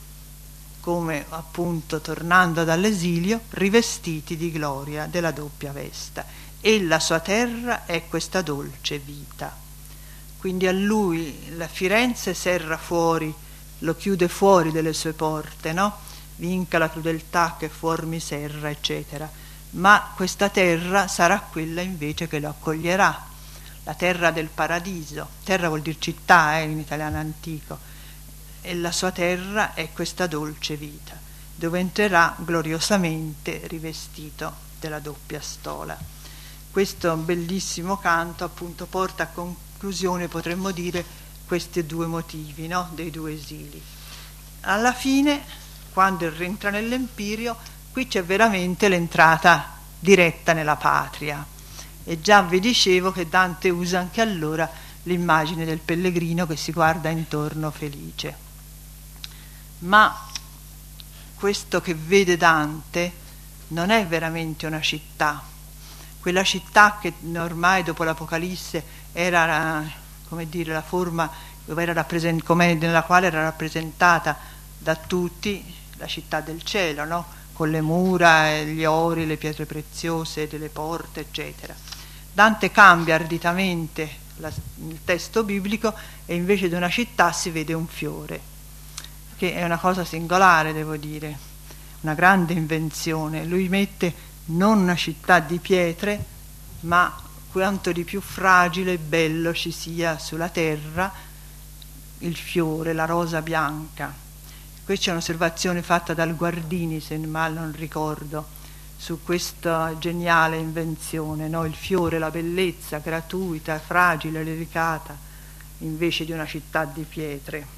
come appunto tornando dall'esilio, rivestiti di gloria della doppia vesta. e la sua terra è questa dolce vita. Quindi a lui la Firenze serra fuori, lo chiude fuori delle sue porte, no? Vinca la crudeltà che fuor mi serra, eccetera. Ma questa terra sarà quella invece che lo accoglierà, la terra del paradiso. Terra vuol dire città, in italiano antico. E la sua terra è questa dolce vita, dove entrerà gloriosamente rivestito della doppia stola. Questo bellissimo canto appunto porta a conclusione, potremmo dire, questi due motivi, no? Dei due esili. Alla fine, quando rientra nell'Empirio, qui c'è veramente l'entrata diretta nella patria. E già vi dicevo che Dante usa anche allora l'immagine del pellegrino che si guarda intorno felice. Ma questo che vede Dante non è veramente una città. Quella città che ormai dopo l'Apocalisse era, come dire, la forma nella quale era rappresentata da tutti, la città del cielo, no? Con le mura, gli ori, le pietre preziose delle porte, eccetera. Dante cambia arditamente il testo biblico e invece di una città si vede un fiore, che è una cosa singolare, devo dire, una grande invenzione. Lui mette non una città di pietre, ma quanto di più fragile e bello ci sia sulla terra il fiore, la rosa bianca. Questa è un'osservazione fatta dal Guardini, se mal non ricordo, su questa geniale invenzione, no? Il fiore, la bellezza gratuita, fragile, delicata, invece di una città di pietre.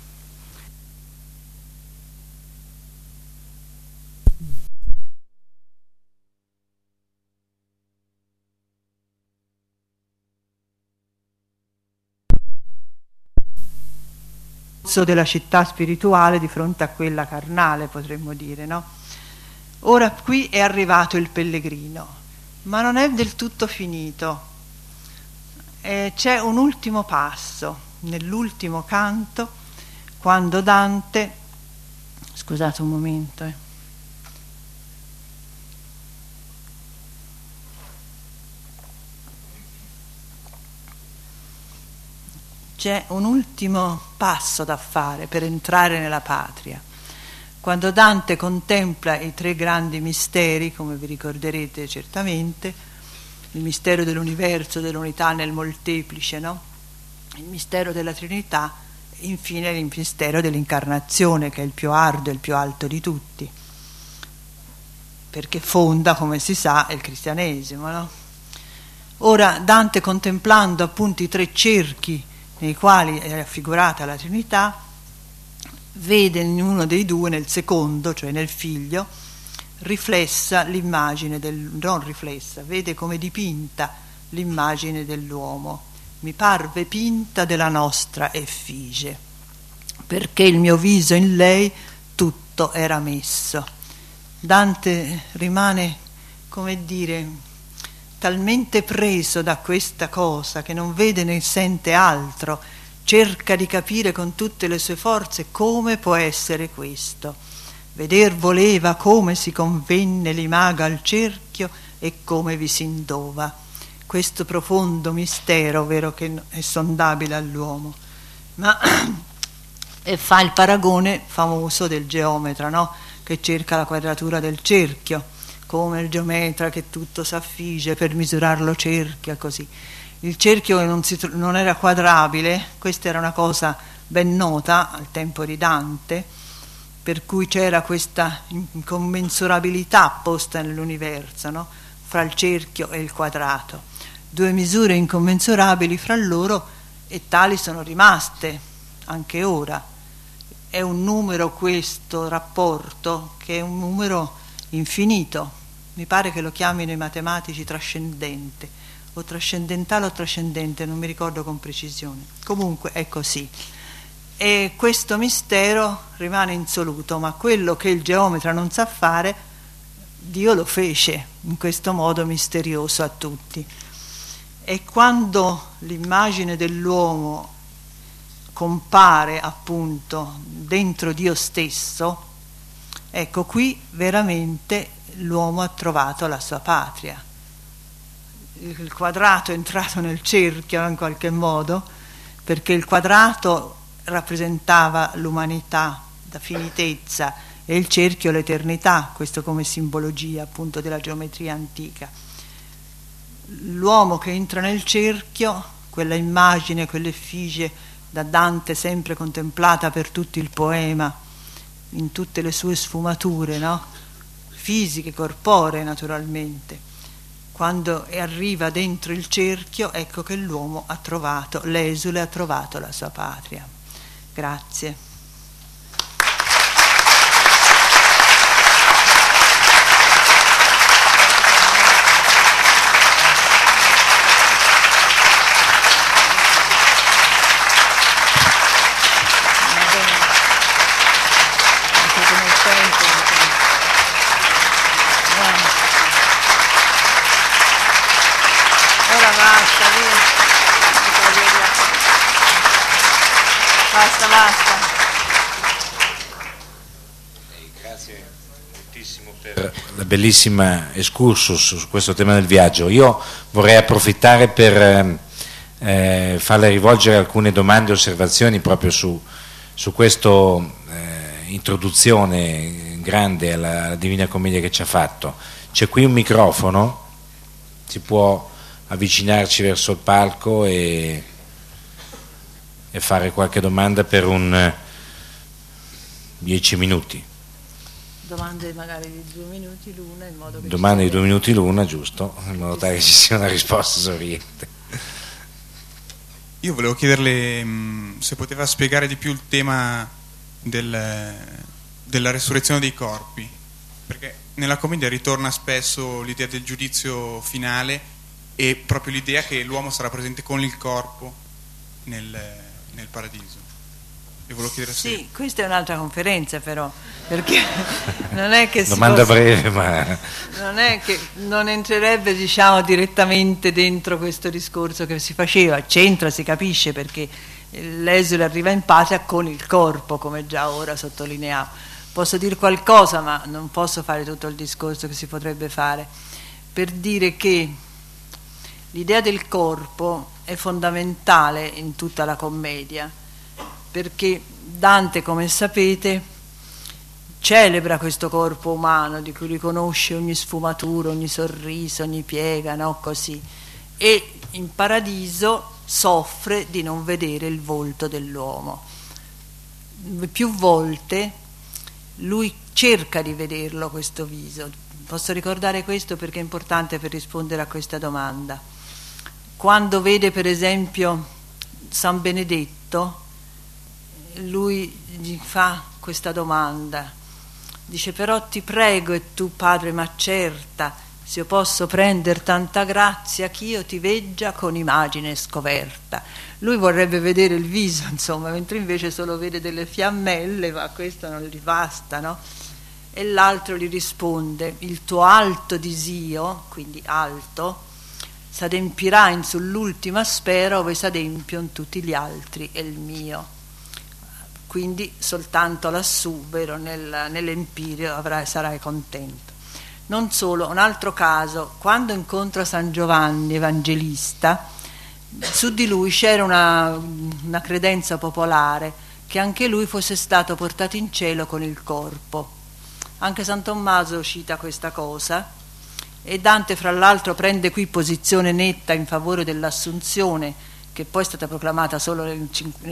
Della città spirituale di fronte a quella carnale, potremmo dire, no? Ora qui è arrivato il pellegrino, ma non è del tutto finito. C'è un ultimo passo nell'ultimo canto, quando Dante, scusate un momento, c'è un ultimo passo da fare per entrare nella patria. Quando Dante contempla i tre grandi misteri, come vi ricorderete certamente, il mistero dell'universo, dell'unità nel molteplice, no? Il mistero della Trinità, e infine il mistero dell'incarnazione, che è il più arduo e il più alto di tutti, perché fonda, come si sa, il cristianesimo, no? Ora Dante, contemplando appunto i tre cerchi nei quali è raffigurata la Trinità, vede in uno dei due, nel secondo, cioè nel figlio, riflessa l'immagine vede come dipinta l'immagine dell'uomo. Mi parve pinta della nostra effigie, perché il mio viso in lei tutto era messo. Dante rimane, come dire, talmente preso da questa cosa che non vede né sente altro, cerca di capire con tutte le sue forze come può essere questo. Veder voleva come si convenne l'imaga al cerchio e come vi si indova. Questo profondo mistero, vero, che è sondabile all'uomo. Ma e fa il paragone famoso del geometra, no? Che cerca la quadratura del cerchio, come il geometra che tutto s'affigge per misurarlo cerchia, così. Il cerchio non era quadrabile, questa era una cosa ben nota al tempo di Dante, per cui c'era questa incommensurabilità posta nell'universo, no? Fra il cerchio e il quadrato. Due misure incommensurabili fra loro, e tali sono rimaste anche ora. È un numero, questo rapporto, che è un numero infinito. Mi pare che lo chiamino i matematici trascendente, o trascendentale o trascendente, non mi ricordo con precisione. Comunque è così. E questo mistero rimane insoluto, ma quello che il geometra non sa fare, Dio lo fece in questo modo misterioso a tutti. E quando l'immagine dell'uomo compare appunto dentro Dio stesso, ecco qui veramente l'uomo ha trovato la sua patria. il quadrato è entrato nel cerchio in qualche modo, perché il quadrato rappresentava l'umanità, la finitezza, e il cerchio l'eternità, questo come simbologia appunto della geometria antica. L'uomo che entra nel cerchio, quella immagine, quell'effigie da Dante sempre contemplata per tutto il poema, in tutte le sue sfumature, no? Fisiche, corporee naturalmente. Quando arriva dentro il cerchio, ecco che l'uomo ha trovato, l'esule ha trovato la sua patria. Grazie. Basta. Grazie moltissimo per la bellissima excursus su questo tema del viaggio. Io vorrei approfittare per farle rivolgere alcune domande e osservazioni proprio su questa introduzione grande alla Divina Commedia che ci ha fatto. C'è qui un microfono, si può avvicinarci verso il palco e fare qualche domanda per un 10 minuti. Domande magari di 2 minuti l'una, in modo che domande di 2 minuti l'una, giusto, in modo tale che ci sia una risposta sorriente. Io volevo chiederle se poteva spiegare di più il tema della resurrezione dei corpi, perché nella commedia ritorna spesso l'idea del giudizio finale e proprio l'idea che l'uomo sarà presente con il corpo nel paradiso. E volevo chiedere se... Sì, questa è un'altra conferenza però, perché non è che domanda breve, ma non è che non entrerebbe, diciamo, direttamente dentro questo discorso che si faceva. C'entra, si capisce, perché l'esule arriva in patria con il corpo, come già ora sottolineavo. Posso dire qualcosa, ma non posso fare tutto il discorso che si potrebbe fare, per dire che l'idea del corpo è fondamentale in tutta la commedia, perché Dante, come sapete, celebra questo corpo umano di cui riconosce ogni sfumatura, ogni sorriso, ogni piega, no? Così. E in paradiso soffre di non vedere il volto dell'uomo. Più volte lui cerca di vederlo questo viso. Posso ricordare questo perché è importante per rispondere a questa domanda. Quando vede per esempio San Benedetto, lui gli fa questa domanda, dice: però ti prego, e tu padre m'accerta, se io posso prender tanta grazia ch'io ti veggia con immagine scoperta. Lui vorrebbe vedere il viso, insomma, mentre invece solo vede delle fiammelle, ma questo non gli basta, no? E l'altro gli risponde: il tuo alto disio, quindi alto, s'adempirà in sull'ultima sfera ove s'adempion tutti gli altri e il mio. Quindi soltanto lassù, vero, nell'Empireo sarai contento. Non solo, un altro caso, quando incontra San Giovanni Evangelista, su di lui c'era una credenza popolare che anche lui fosse stato portato in cielo con il corpo. Anche San Tommaso cita questa cosa, e Dante fra l'altro prende qui posizione netta in favore dell'Assunzione, che poi è stata proclamata solo nel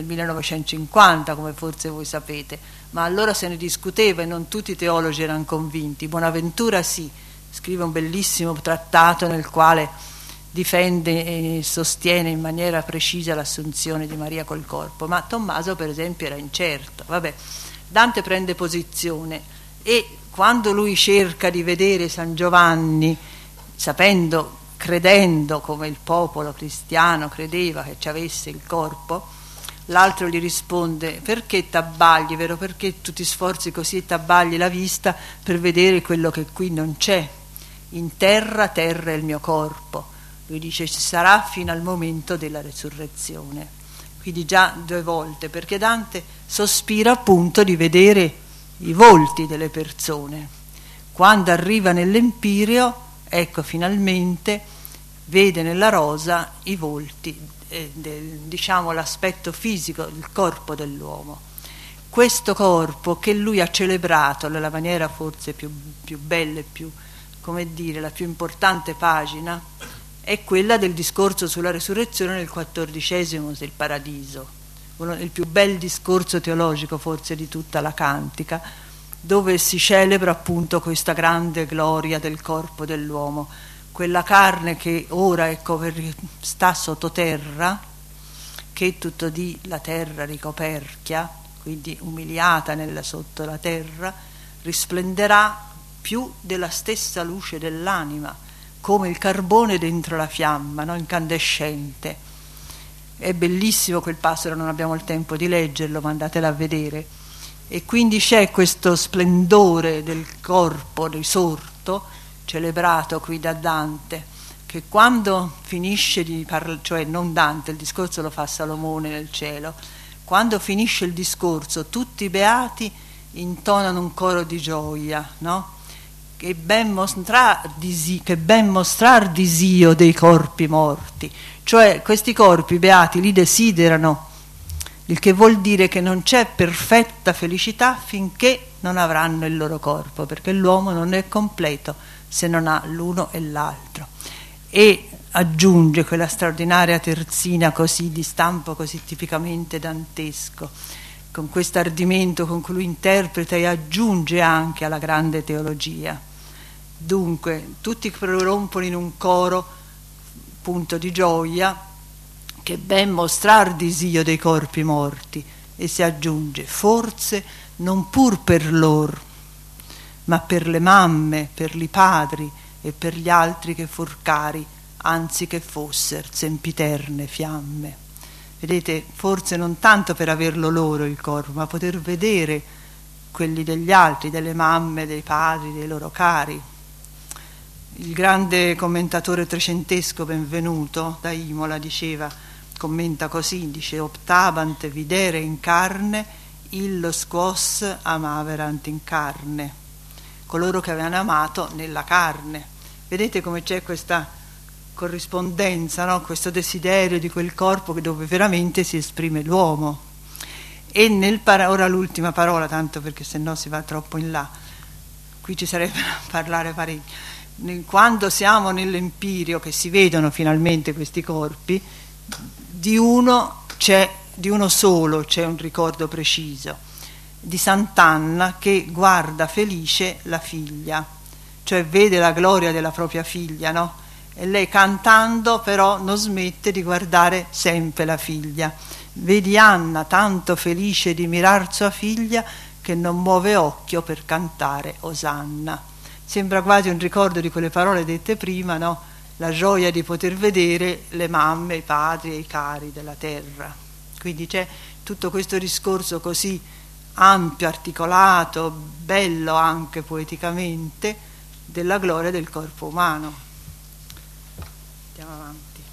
1950, come forse voi sapete, ma allora se ne discuteva e non tutti i teologi erano convinti. Bonaventura sì, scrive un bellissimo trattato nel quale difende e sostiene in maniera precisa l'assunzione di Maria col corpo, ma Tommaso per esempio era incerto. Vabbè, Dante prende posizione, e quando lui cerca di vedere San Giovanni, sapendo, credendo come il popolo cristiano credeva che ci avesse il corpo, l'altro gli risponde: perché t'abbagli, vero? Perché tu ti sforzi così e t'abbagli la vista per vedere quello che qui non c'è? In terra, terra è il mio corpo. Lui dice: ci sarà fino al momento della resurrezione. Quindi già 2 volte, perché Dante sospira appunto di vedere i volti delle persone. Quando arriva nell'Empireo, ecco finalmente vede nella rosa i volti, diciamo l'aspetto fisico, il corpo dell'uomo. Questo corpo che lui ha celebrato nella maniera forse più bella e più, come dire, la più importante pagina è quella del discorso sulla resurrezione nel 14° del Paradiso, il più bel discorso teologico forse di tutta la Cantica, dove si celebra appunto questa grande gloria del corpo dell'uomo, quella carne che ora sta sottoterra, che tutto di la terra ricoperchia, quindi umiliata sotto la terra, risplenderà più della stessa luce dell'anima, come il carbone dentro la fiamma, no? Incandescente. È bellissimo quel passo, non abbiamo il tempo di leggerlo, ma andatelo a vedere. E quindi c'è questo splendore del corpo risorto, celebrato qui da Dante, che quando finisce di parlare, cioè non Dante, il discorso lo fa Salomone nel cielo, quando finisce il discorso tutti i beati intonano un coro di gioia, no? Che ben mostrar disio dei corpi morti, cioè questi corpi beati li desiderano, il che vuol dire che non c'è perfetta felicità finché non avranno il loro corpo, perché l'uomo non è completo se non ha l'uno e l'altro. E aggiunge quella straordinaria terzina così di stampo così tipicamente dantesco, con questo ardimento con cui lui interpreta e aggiunge anche alla grande teologia. Dunque tutti prorompono in un coro punto di gioia, che ben mostrar disio dei corpi morti, e si aggiunge forse non pur per lor, ma per le mamme, per i padri e per gli altri che for cari, anzi che fosser sempiterne fiamme. Vedete, forse non tanto per averlo loro il corpo, ma poter vedere quelli degli altri, delle mamme, dei padri, dei loro cari. Il grande commentatore trecentesco Benvenuto da Imola commenta così, dice: optabant videre in carne illos quos amaverant in carne, coloro che avevano amato nella carne. Vedete come c'è questa corrispondenza, no? Questo desiderio di quel corpo dove veramente si esprime l'uomo. E ora l'ultima parola, tanto perché sennò si va troppo in là, qui ci sarebbe da parlare parecchio. Quando siamo nell'Empirio, che si vedono finalmente questi corpi, di uno solo c'è un ricordo preciso, di Sant'Anna che guarda felice la figlia, cioè vede la gloria della propria figlia, no? E lei cantando però non smette di guardare sempre la figlia. Vedi Anna tanto felice di mirar sua figlia, che non muove occhio per cantare Osanna. Sembra quasi un ricordo di quelle parole dette prima, no? La gioia di poter vedere le mamme, i padri e i cari della terra. Quindi c'è tutto questo discorso così ampio, articolato, bello anche poeticamente, della gloria del corpo umano. Andiamo avanti.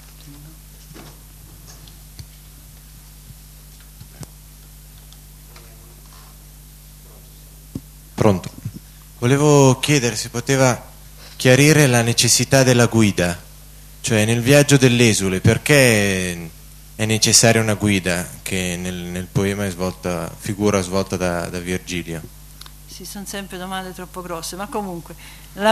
Pronto? Volevo chiedere se poteva chiarire la necessità della guida, cioè nel viaggio dell'esule, perché è necessaria una guida che nel poema è figura svolta da Virgilio. Sì, sono sempre domande troppo grosse, ma comunque la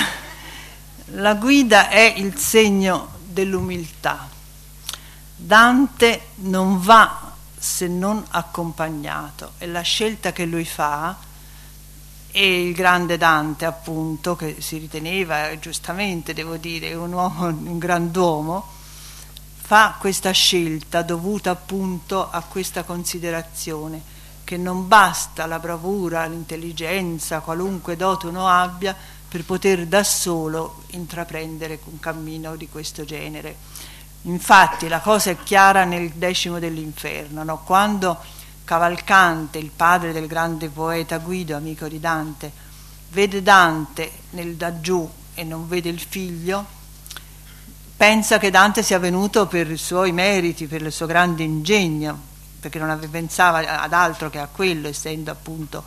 guida è il segno dell'umiltà. Dante non va se non accompagnato, e la scelta che lui fa, e il grande Dante appunto, che si riteneva giustamente, devo dire, un grand'uomo, fa questa scelta dovuta appunto a questa considerazione che non basta la bravura, l'intelligenza, qualunque dote uno abbia per poter da solo intraprendere un cammino di questo genere. Infatti la cosa è chiara nel 10° dell'Inferno, no? Quando Cavalcante, il padre del grande poeta Guido, amico di Dante, vede Dante da giù e non vede il figlio, pensa che Dante sia venuto per i suoi meriti, per il suo grande ingegno, perché non pensava ad altro che a quello, essendo appunto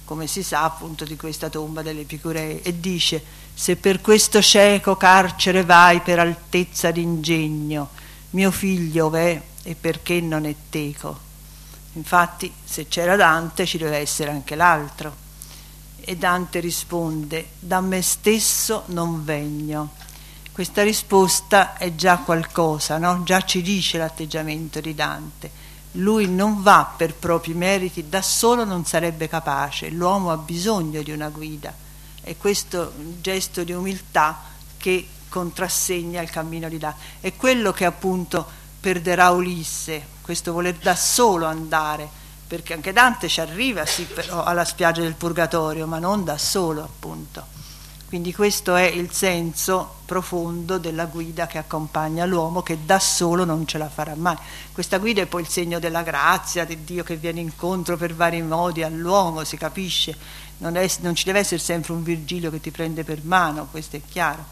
come si sa appunto di questa tomba dell'Epicurei, e dice: se per questo cieco carcere vai per altezza d'ingegno, mio figlio ov'è e perché non è teco? Infatti se c'era Dante ci deve essere anche l'altro. E Dante risponde: da me stesso non vegno. Questa risposta è già qualcosa, no? Già ci dice l'atteggiamento di Dante. Lui non va per propri meriti, da solo non sarebbe capace, l'uomo ha bisogno di una guida. E questo gesto di umiltà che contrassegna il cammino di Dante. È quello che appunto perderà Ulisse, questo voler da solo andare, perché anche Dante ci arriva sì però alla spiaggia del Purgatorio, ma non da solo appunto. Quindi questo è il senso profondo della guida che accompagna l'uomo, che da solo non ce la farà mai. Questa guida è poi il segno della grazia di Dio che viene incontro per vari modi all'uomo, si capisce, non ci deve essere sempre un Virgilio che ti prende per mano, questo è chiaro.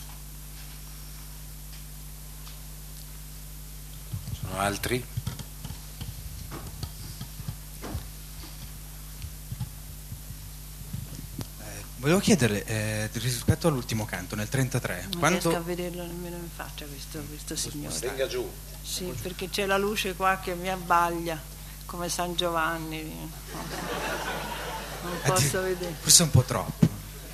Sono altri? Volevo chiederle, rispetto all'ultimo canto, nel 33, non quando... riesco a vederlo nemmeno in faccia questo signore. Stenga giù. Sì, perché c'è la luce qua che mi abbaglia, come San Giovanni. Non posso vedere. Forse è un po' troppo.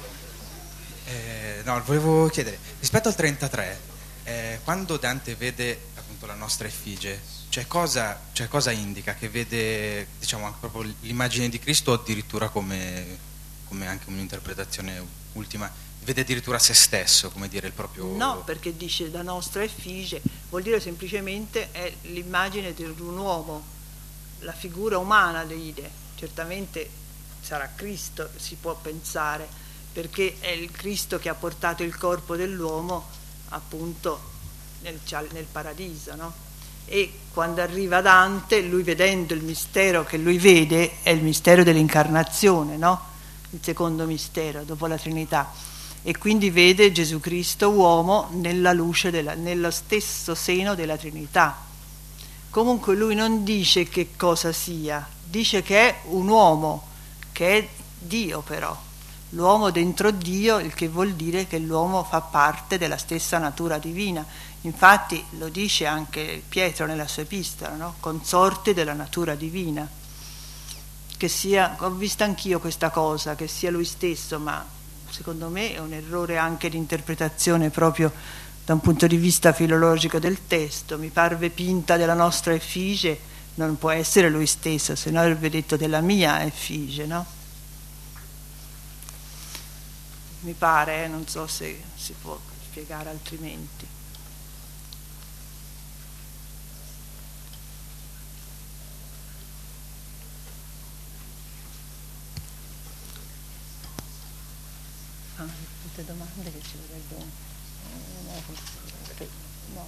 No, volevo chiedere, rispetto al 33, quando Dante vede appunto la nostra effigie, cosa indica? Che vede, diciamo, anche proprio l'immagine di Cristo, o addirittura come anche un'interpretazione ultima, vede addirittura se stesso, come dire, il proprio... No, perché dice la nostra effigie, vuol dire semplicemente è l'immagine di un uomo, la figura umana dell'ide. Certamente sarà Cristo, si può pensare, perché è il Cristo che ha portato il corpo dell'uomo appunto nel paradiso, no? E quando arriva Dante, lui vedendo il mistero che lui vede, è il mistero dell'incarnazione, no? Il secondo mistero dopo la Trinità, e quindi vede Gesù Cristo uomo nella luce nello stesso seno della Trinità. Comunque lui non dice che cosa sia, dice che è un uomo, che è Dio, però l'uomo dentro Dio, il che vuol dire che l'uomo fa parte della stessa natura divina. Infatti lo dice anche Pietro nella sua epistola, no? Consorte della natura divina. Che sia, ho visto anch'io questa cosa, che sia lui stesso, ma secondo me è un errore anche di interpretazione proprio da un punto di vista filologico del testo. Mi parve pinta della nostra effigie, non può essere lui stesso, se no avrebbe detto della mia effigie, no? Mi pare, non so se si può spiegare altrimenti. Tutte domande che ci vorrebbero no.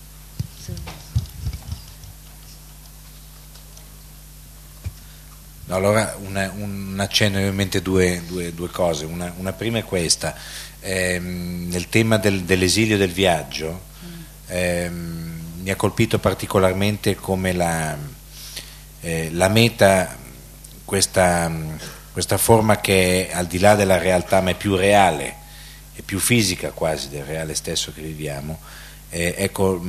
Allora un accenno, in mente due cose. Una prima è questa, nel tema dell'esilio e del viaggio, mi ha colpito particolarmente come la meta, questa forma che è al di là della realtà ma è più reale, è più fisica quasi del reale stesso che viviamo, ecco,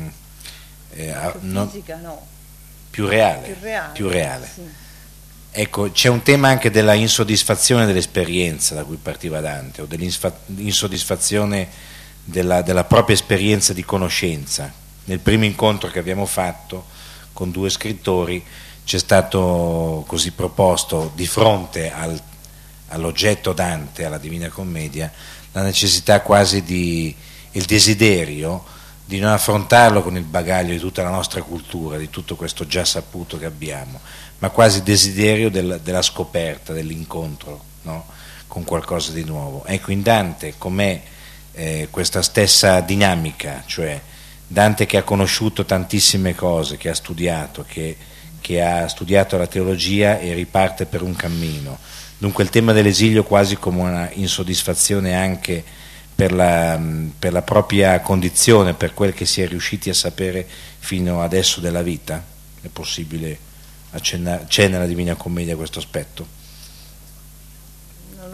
fisica no, più reale. Sì. Ecco, c'è un tema anche della insoddisfazione dell'esperienza da cui partiva Dante, o dell'insoddisfazione della propria esperienza di conoscenza. Nel primo incontro che abbiamo fatto con due scrittori c'è stato così proposto, di fronte all'oggetto Dante, alla Divina Commedia, la necessità quasi il desiderio di non affrontarlo con il bagaglio di tutta la nostra cultura, di tutto questo già saputo che abbiamo, ma quasi il desiderio della scoperta, dell'incontro, no? Con qualcosa di nuovo. Ecco, in Dante com'è questa stessa dinamica, cioè Dante che ha conosciuto tantissime cose, che ha studiato, che ha studiato la teologia e riparte per un cammino. Dunque il tema dell'esilio quasi come una insoddisfazione anche per la propria condizione, per quel che si è riusciti a sapere fino adesso della vita. È possibile accennare, c'è nella Divina Commedia questo aspetto?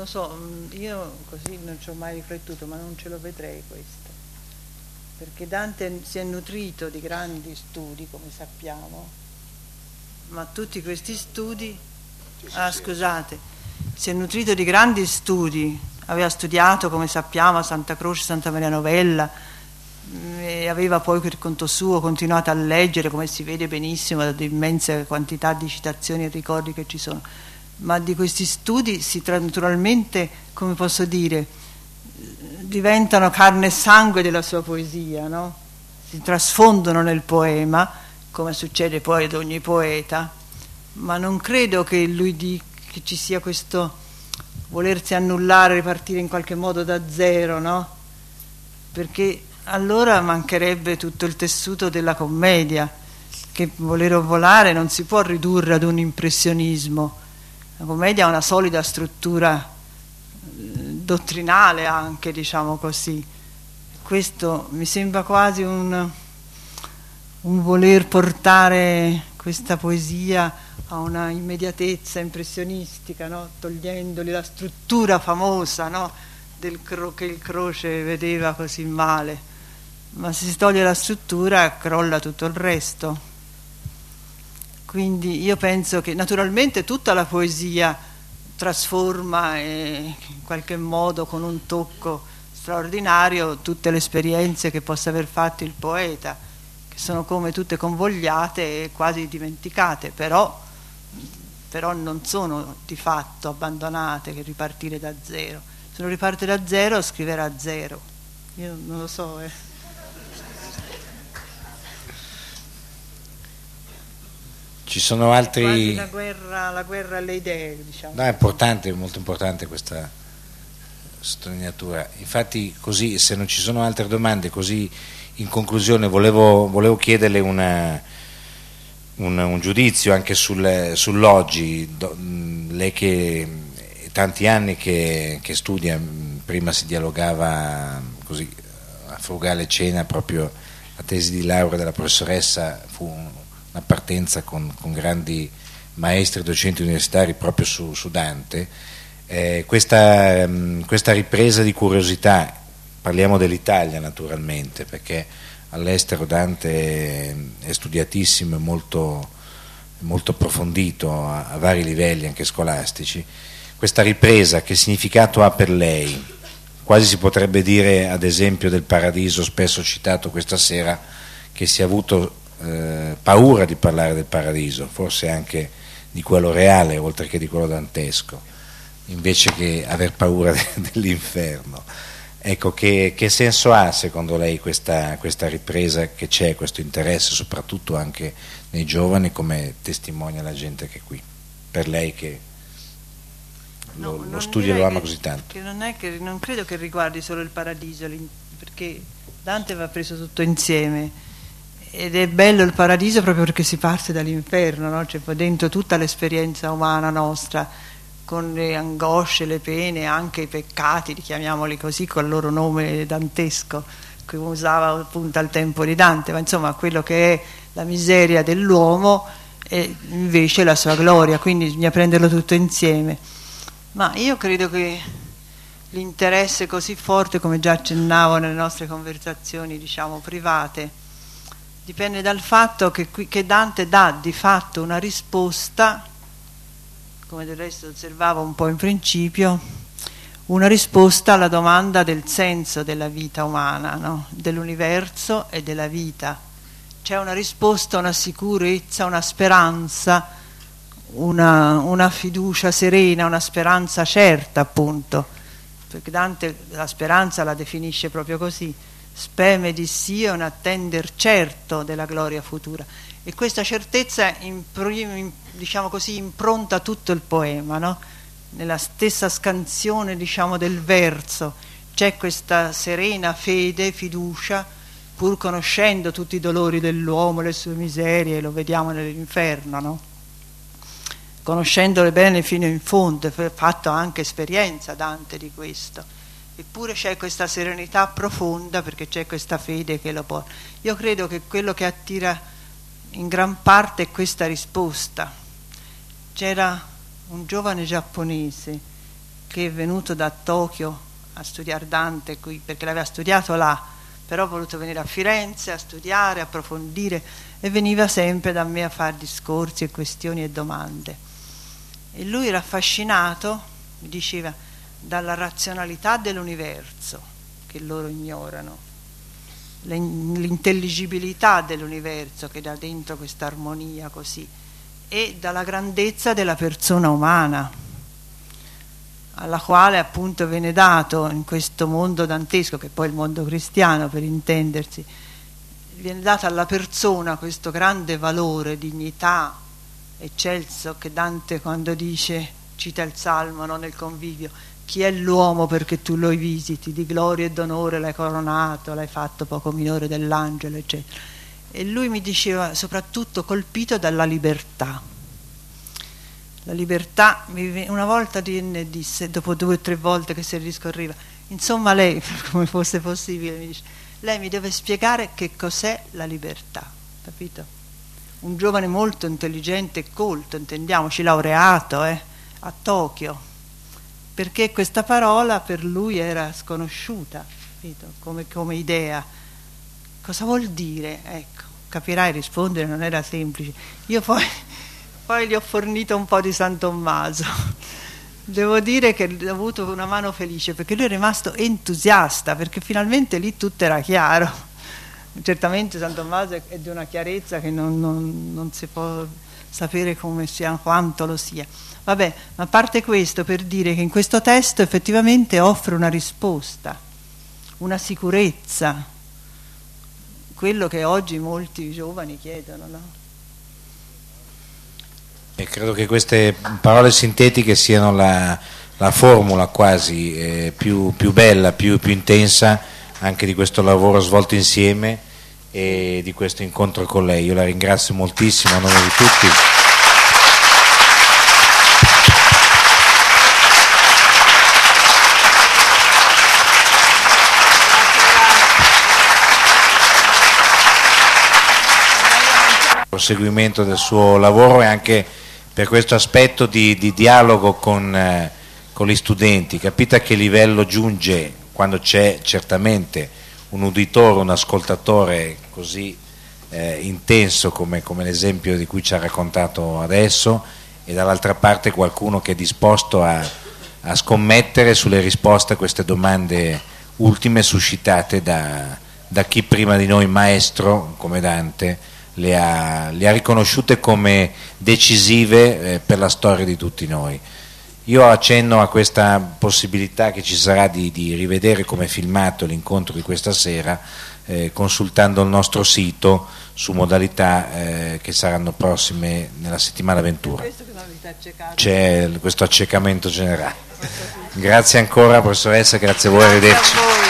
lo so, io così non ci ho mai riflettuto, ma non ce lo vedrei questo, perché Dante si è nutrito di grandi studi, come sappiamo, ma tutti questi studi, scusate, si è nutrito di grandi studi, aveva studiato, come sappiamo, a Santa Croce, Santa Maria Novella, e aveva poi per conto suo continuato a leggere, come si vede benissimo da immense quantità di citazioni e ricordi che ci sono, ma di questi studi naturalmente, come posso dire, diventano carne e sangue della sua poesia, no? Si trasfondono nel poema, come succede poi ad ogni poeta, ma non credo che che ci sia questo volersi annullare, ripartire in qualche modo da zero, no? Perché allora mancherebbe tutto il tessuto della commedia, che volere o volare non si può ridurre ad un impressionismo. La commedia ha una solida struttura dottrinale anche, diciamo così. Questo mi sembra quasi un voler portare questa poesia a una immediatezza impressionistica, no? Togliendogli la struttura famosa, no? Che il Croce vedeva così male. Ma se si toglie la struttura crolla tutto il resto. Quindi io penso che naturalmente tutta la poesia trasforma in qualche modo, con un tocco straordinario, tutte le esperienze che possa aver fatto il poeta, che sono come tutte convogliate e quasi dimenticate, però non sono di fatto abbandonate, che ripartire da zero. Se non riparte da zero, scriverà zero. Io non lo so. Ci sono altri... La guerra alle idee, diciamo. No, è importante, molto importante questa sottolineatura. Infatti, così, se non ci sono altre domande, così in conclusione volevo chiederle un giudizio anche sull'oggi. Lei che tanti anni che studia, prima si dialogava così a frugale cena, proprio la tesi di laurea della professoressa fu una partenza con grandi maestri e docenti universitari proprio su Dante. Questa ripresa di curiosità, parliamo dell'Italia naturalmente, perché all'estero Dante è studiatissimo e molto approfondito a vari livelli anche scolastici. Questa ripresa che significato ha per lei? Quasi si potrebbe dire, ad esempio, del Paradiso, spesso citato questa sera, che si è avuto paura di parlare del Paradiso, forse anche di quello reale oltre che di quello dantesco, invece che aver paura dell'inferno. Ecco, che senso ha secondo lei questa ripresa che c'è, questo interesse soprattutto anche nei giovani, come testimonia la gente che è qui, per lei che lo studia e lo ama così tanto? Non credo che riguardi solo il Paradiso, perché Dante va preso tutto insieme. Ed è bello il Paradiso proprio perché si parte dall'inferno, no? C'è poi dentro tutta l'esperienza umana nostra, con le angosce, le pene, anche i peccati, chiamiamoli così, col loro nome dantesco, che usava appunto al tempo di Dante, ma insomma quello che è la miseria dell'uomo e invece la sua gloria, quindi bisogna prenderlo tutto insieme. Ma io credo che l'interesse così forte, come già accennavo nelle nostre conversazioni, diciamo, private, dipende dal fatto che Dante dà di fatto una risposta, come del resto osservavo un po' in principio, una risposta alla domanda del senso della vita umana, no? Dell'universo e della vita. C'è una risposta, una sicurezza, una speranza, una fiducia serena, una speranza certa, appunto, perché Dante la speranza la definisce proprio così: speme di sì è un attender certo della gloria futura, e questa certezza diciamo così impronta tutto il poema, no? Nella stessa scansione, diciamo, del verso c'è questa serena fede, fiducia, pur conoscendo tutti i dolori dell'uomo, le sue miserie, lo vediamo nell'inferno, no? Conoscendole bene fino in fondo, ha fatto anche esperienza Dante di questo. Eppure c'è questa serenità profonda perché c'è questa fede che lo porta. Io credo che quello che attira in gran parte è questa risposta. C'era un giovane giapponese che è venuto da Tokyo a studiare Dante qui, perché l'aveva studiato là, però ha voluto venire a Firenze a studiare, approfondire, e veniva sempre da me a fare discorsi e questioni e domande. E lui era affascinato, mi diceva, dalla razionalità dell'universo, che loro ignorano, l'intelligibilità dell'universo che dà dentro questa armonia così, e dalla grandezza della persona umana, alla quale appunto viene dato in questo mondo dantesco, che poi è il mondo cristiano per intendersi, viene dato alla persona questo grande valore, dignità, eccelso, che Dante quando dice, cita il Salmo, no, nel convivio: chi è l'uomo perché tu lo visiti, di gloria e d'onore l'hai coronato, l'hai fatto poco minore dell'angelo, eccetera. E lui mi diceva soprattutto colpito dalla libertà. La libertà, una volta disse, dopo 2 o 3 volte che si riscorreva, insomma lei, come fosse possibile, mi dice, lei mi deve spiegare che cos'è la libertà, capito? Un giovane molto intelligente e colto, intendiamoci, laureato a Tokyo, perché questa parola per lui era sconosciuta, capito? Come idea. Cosa vuol dire? Ecco, capirai, rispondere non era semplice. Io poi gli ho fornito un po' di San Tommaso. Devo dire che ho avuto una mano felice, perché lui è rimasto entusiasta, perché finalmente lì tutto era chiaro. Certamente San Tommaso è di una chiarezza che non si può sapere come sia, quanto lo sia. Vabbè, ma a parte questo, per dire che in questo testo effettivamente offre una risposta, una sicurezza, quello che oggi molti giovani chiedono, no? E credo che queste parole sintetiche siano la formula quasi più bella, più intensa anche di questo lavoro svolto insieme e di questo incontro con lei. Io la ringrazio moltissimo a nome di tutti. Proseguimento del suo lavoro e anche per questo aspetto di dialogo con gli studenti. Capite a che livello giunge quando c'è certamente un uditore, un ascoltatore così intenso come l'esempio di cui ci ha raccontato adesso, e dall'altra parte qualcuno che è disposto a scommettere sulle risposte a queste domande ultime suscitate da chi prima di noi, maestro come Dante, le ha riconosciute come decisive per la storia di tutti noi. Io accenno a questa possibilità che ci sarà di rivedere come filmato l'incontro di questa sera, consultando il nostro sito su modalità che saranno prossime nella settimana Ventura. C'è questo accecamento generale. Grazie ancora professoressa, grazie a voi, arrivederci.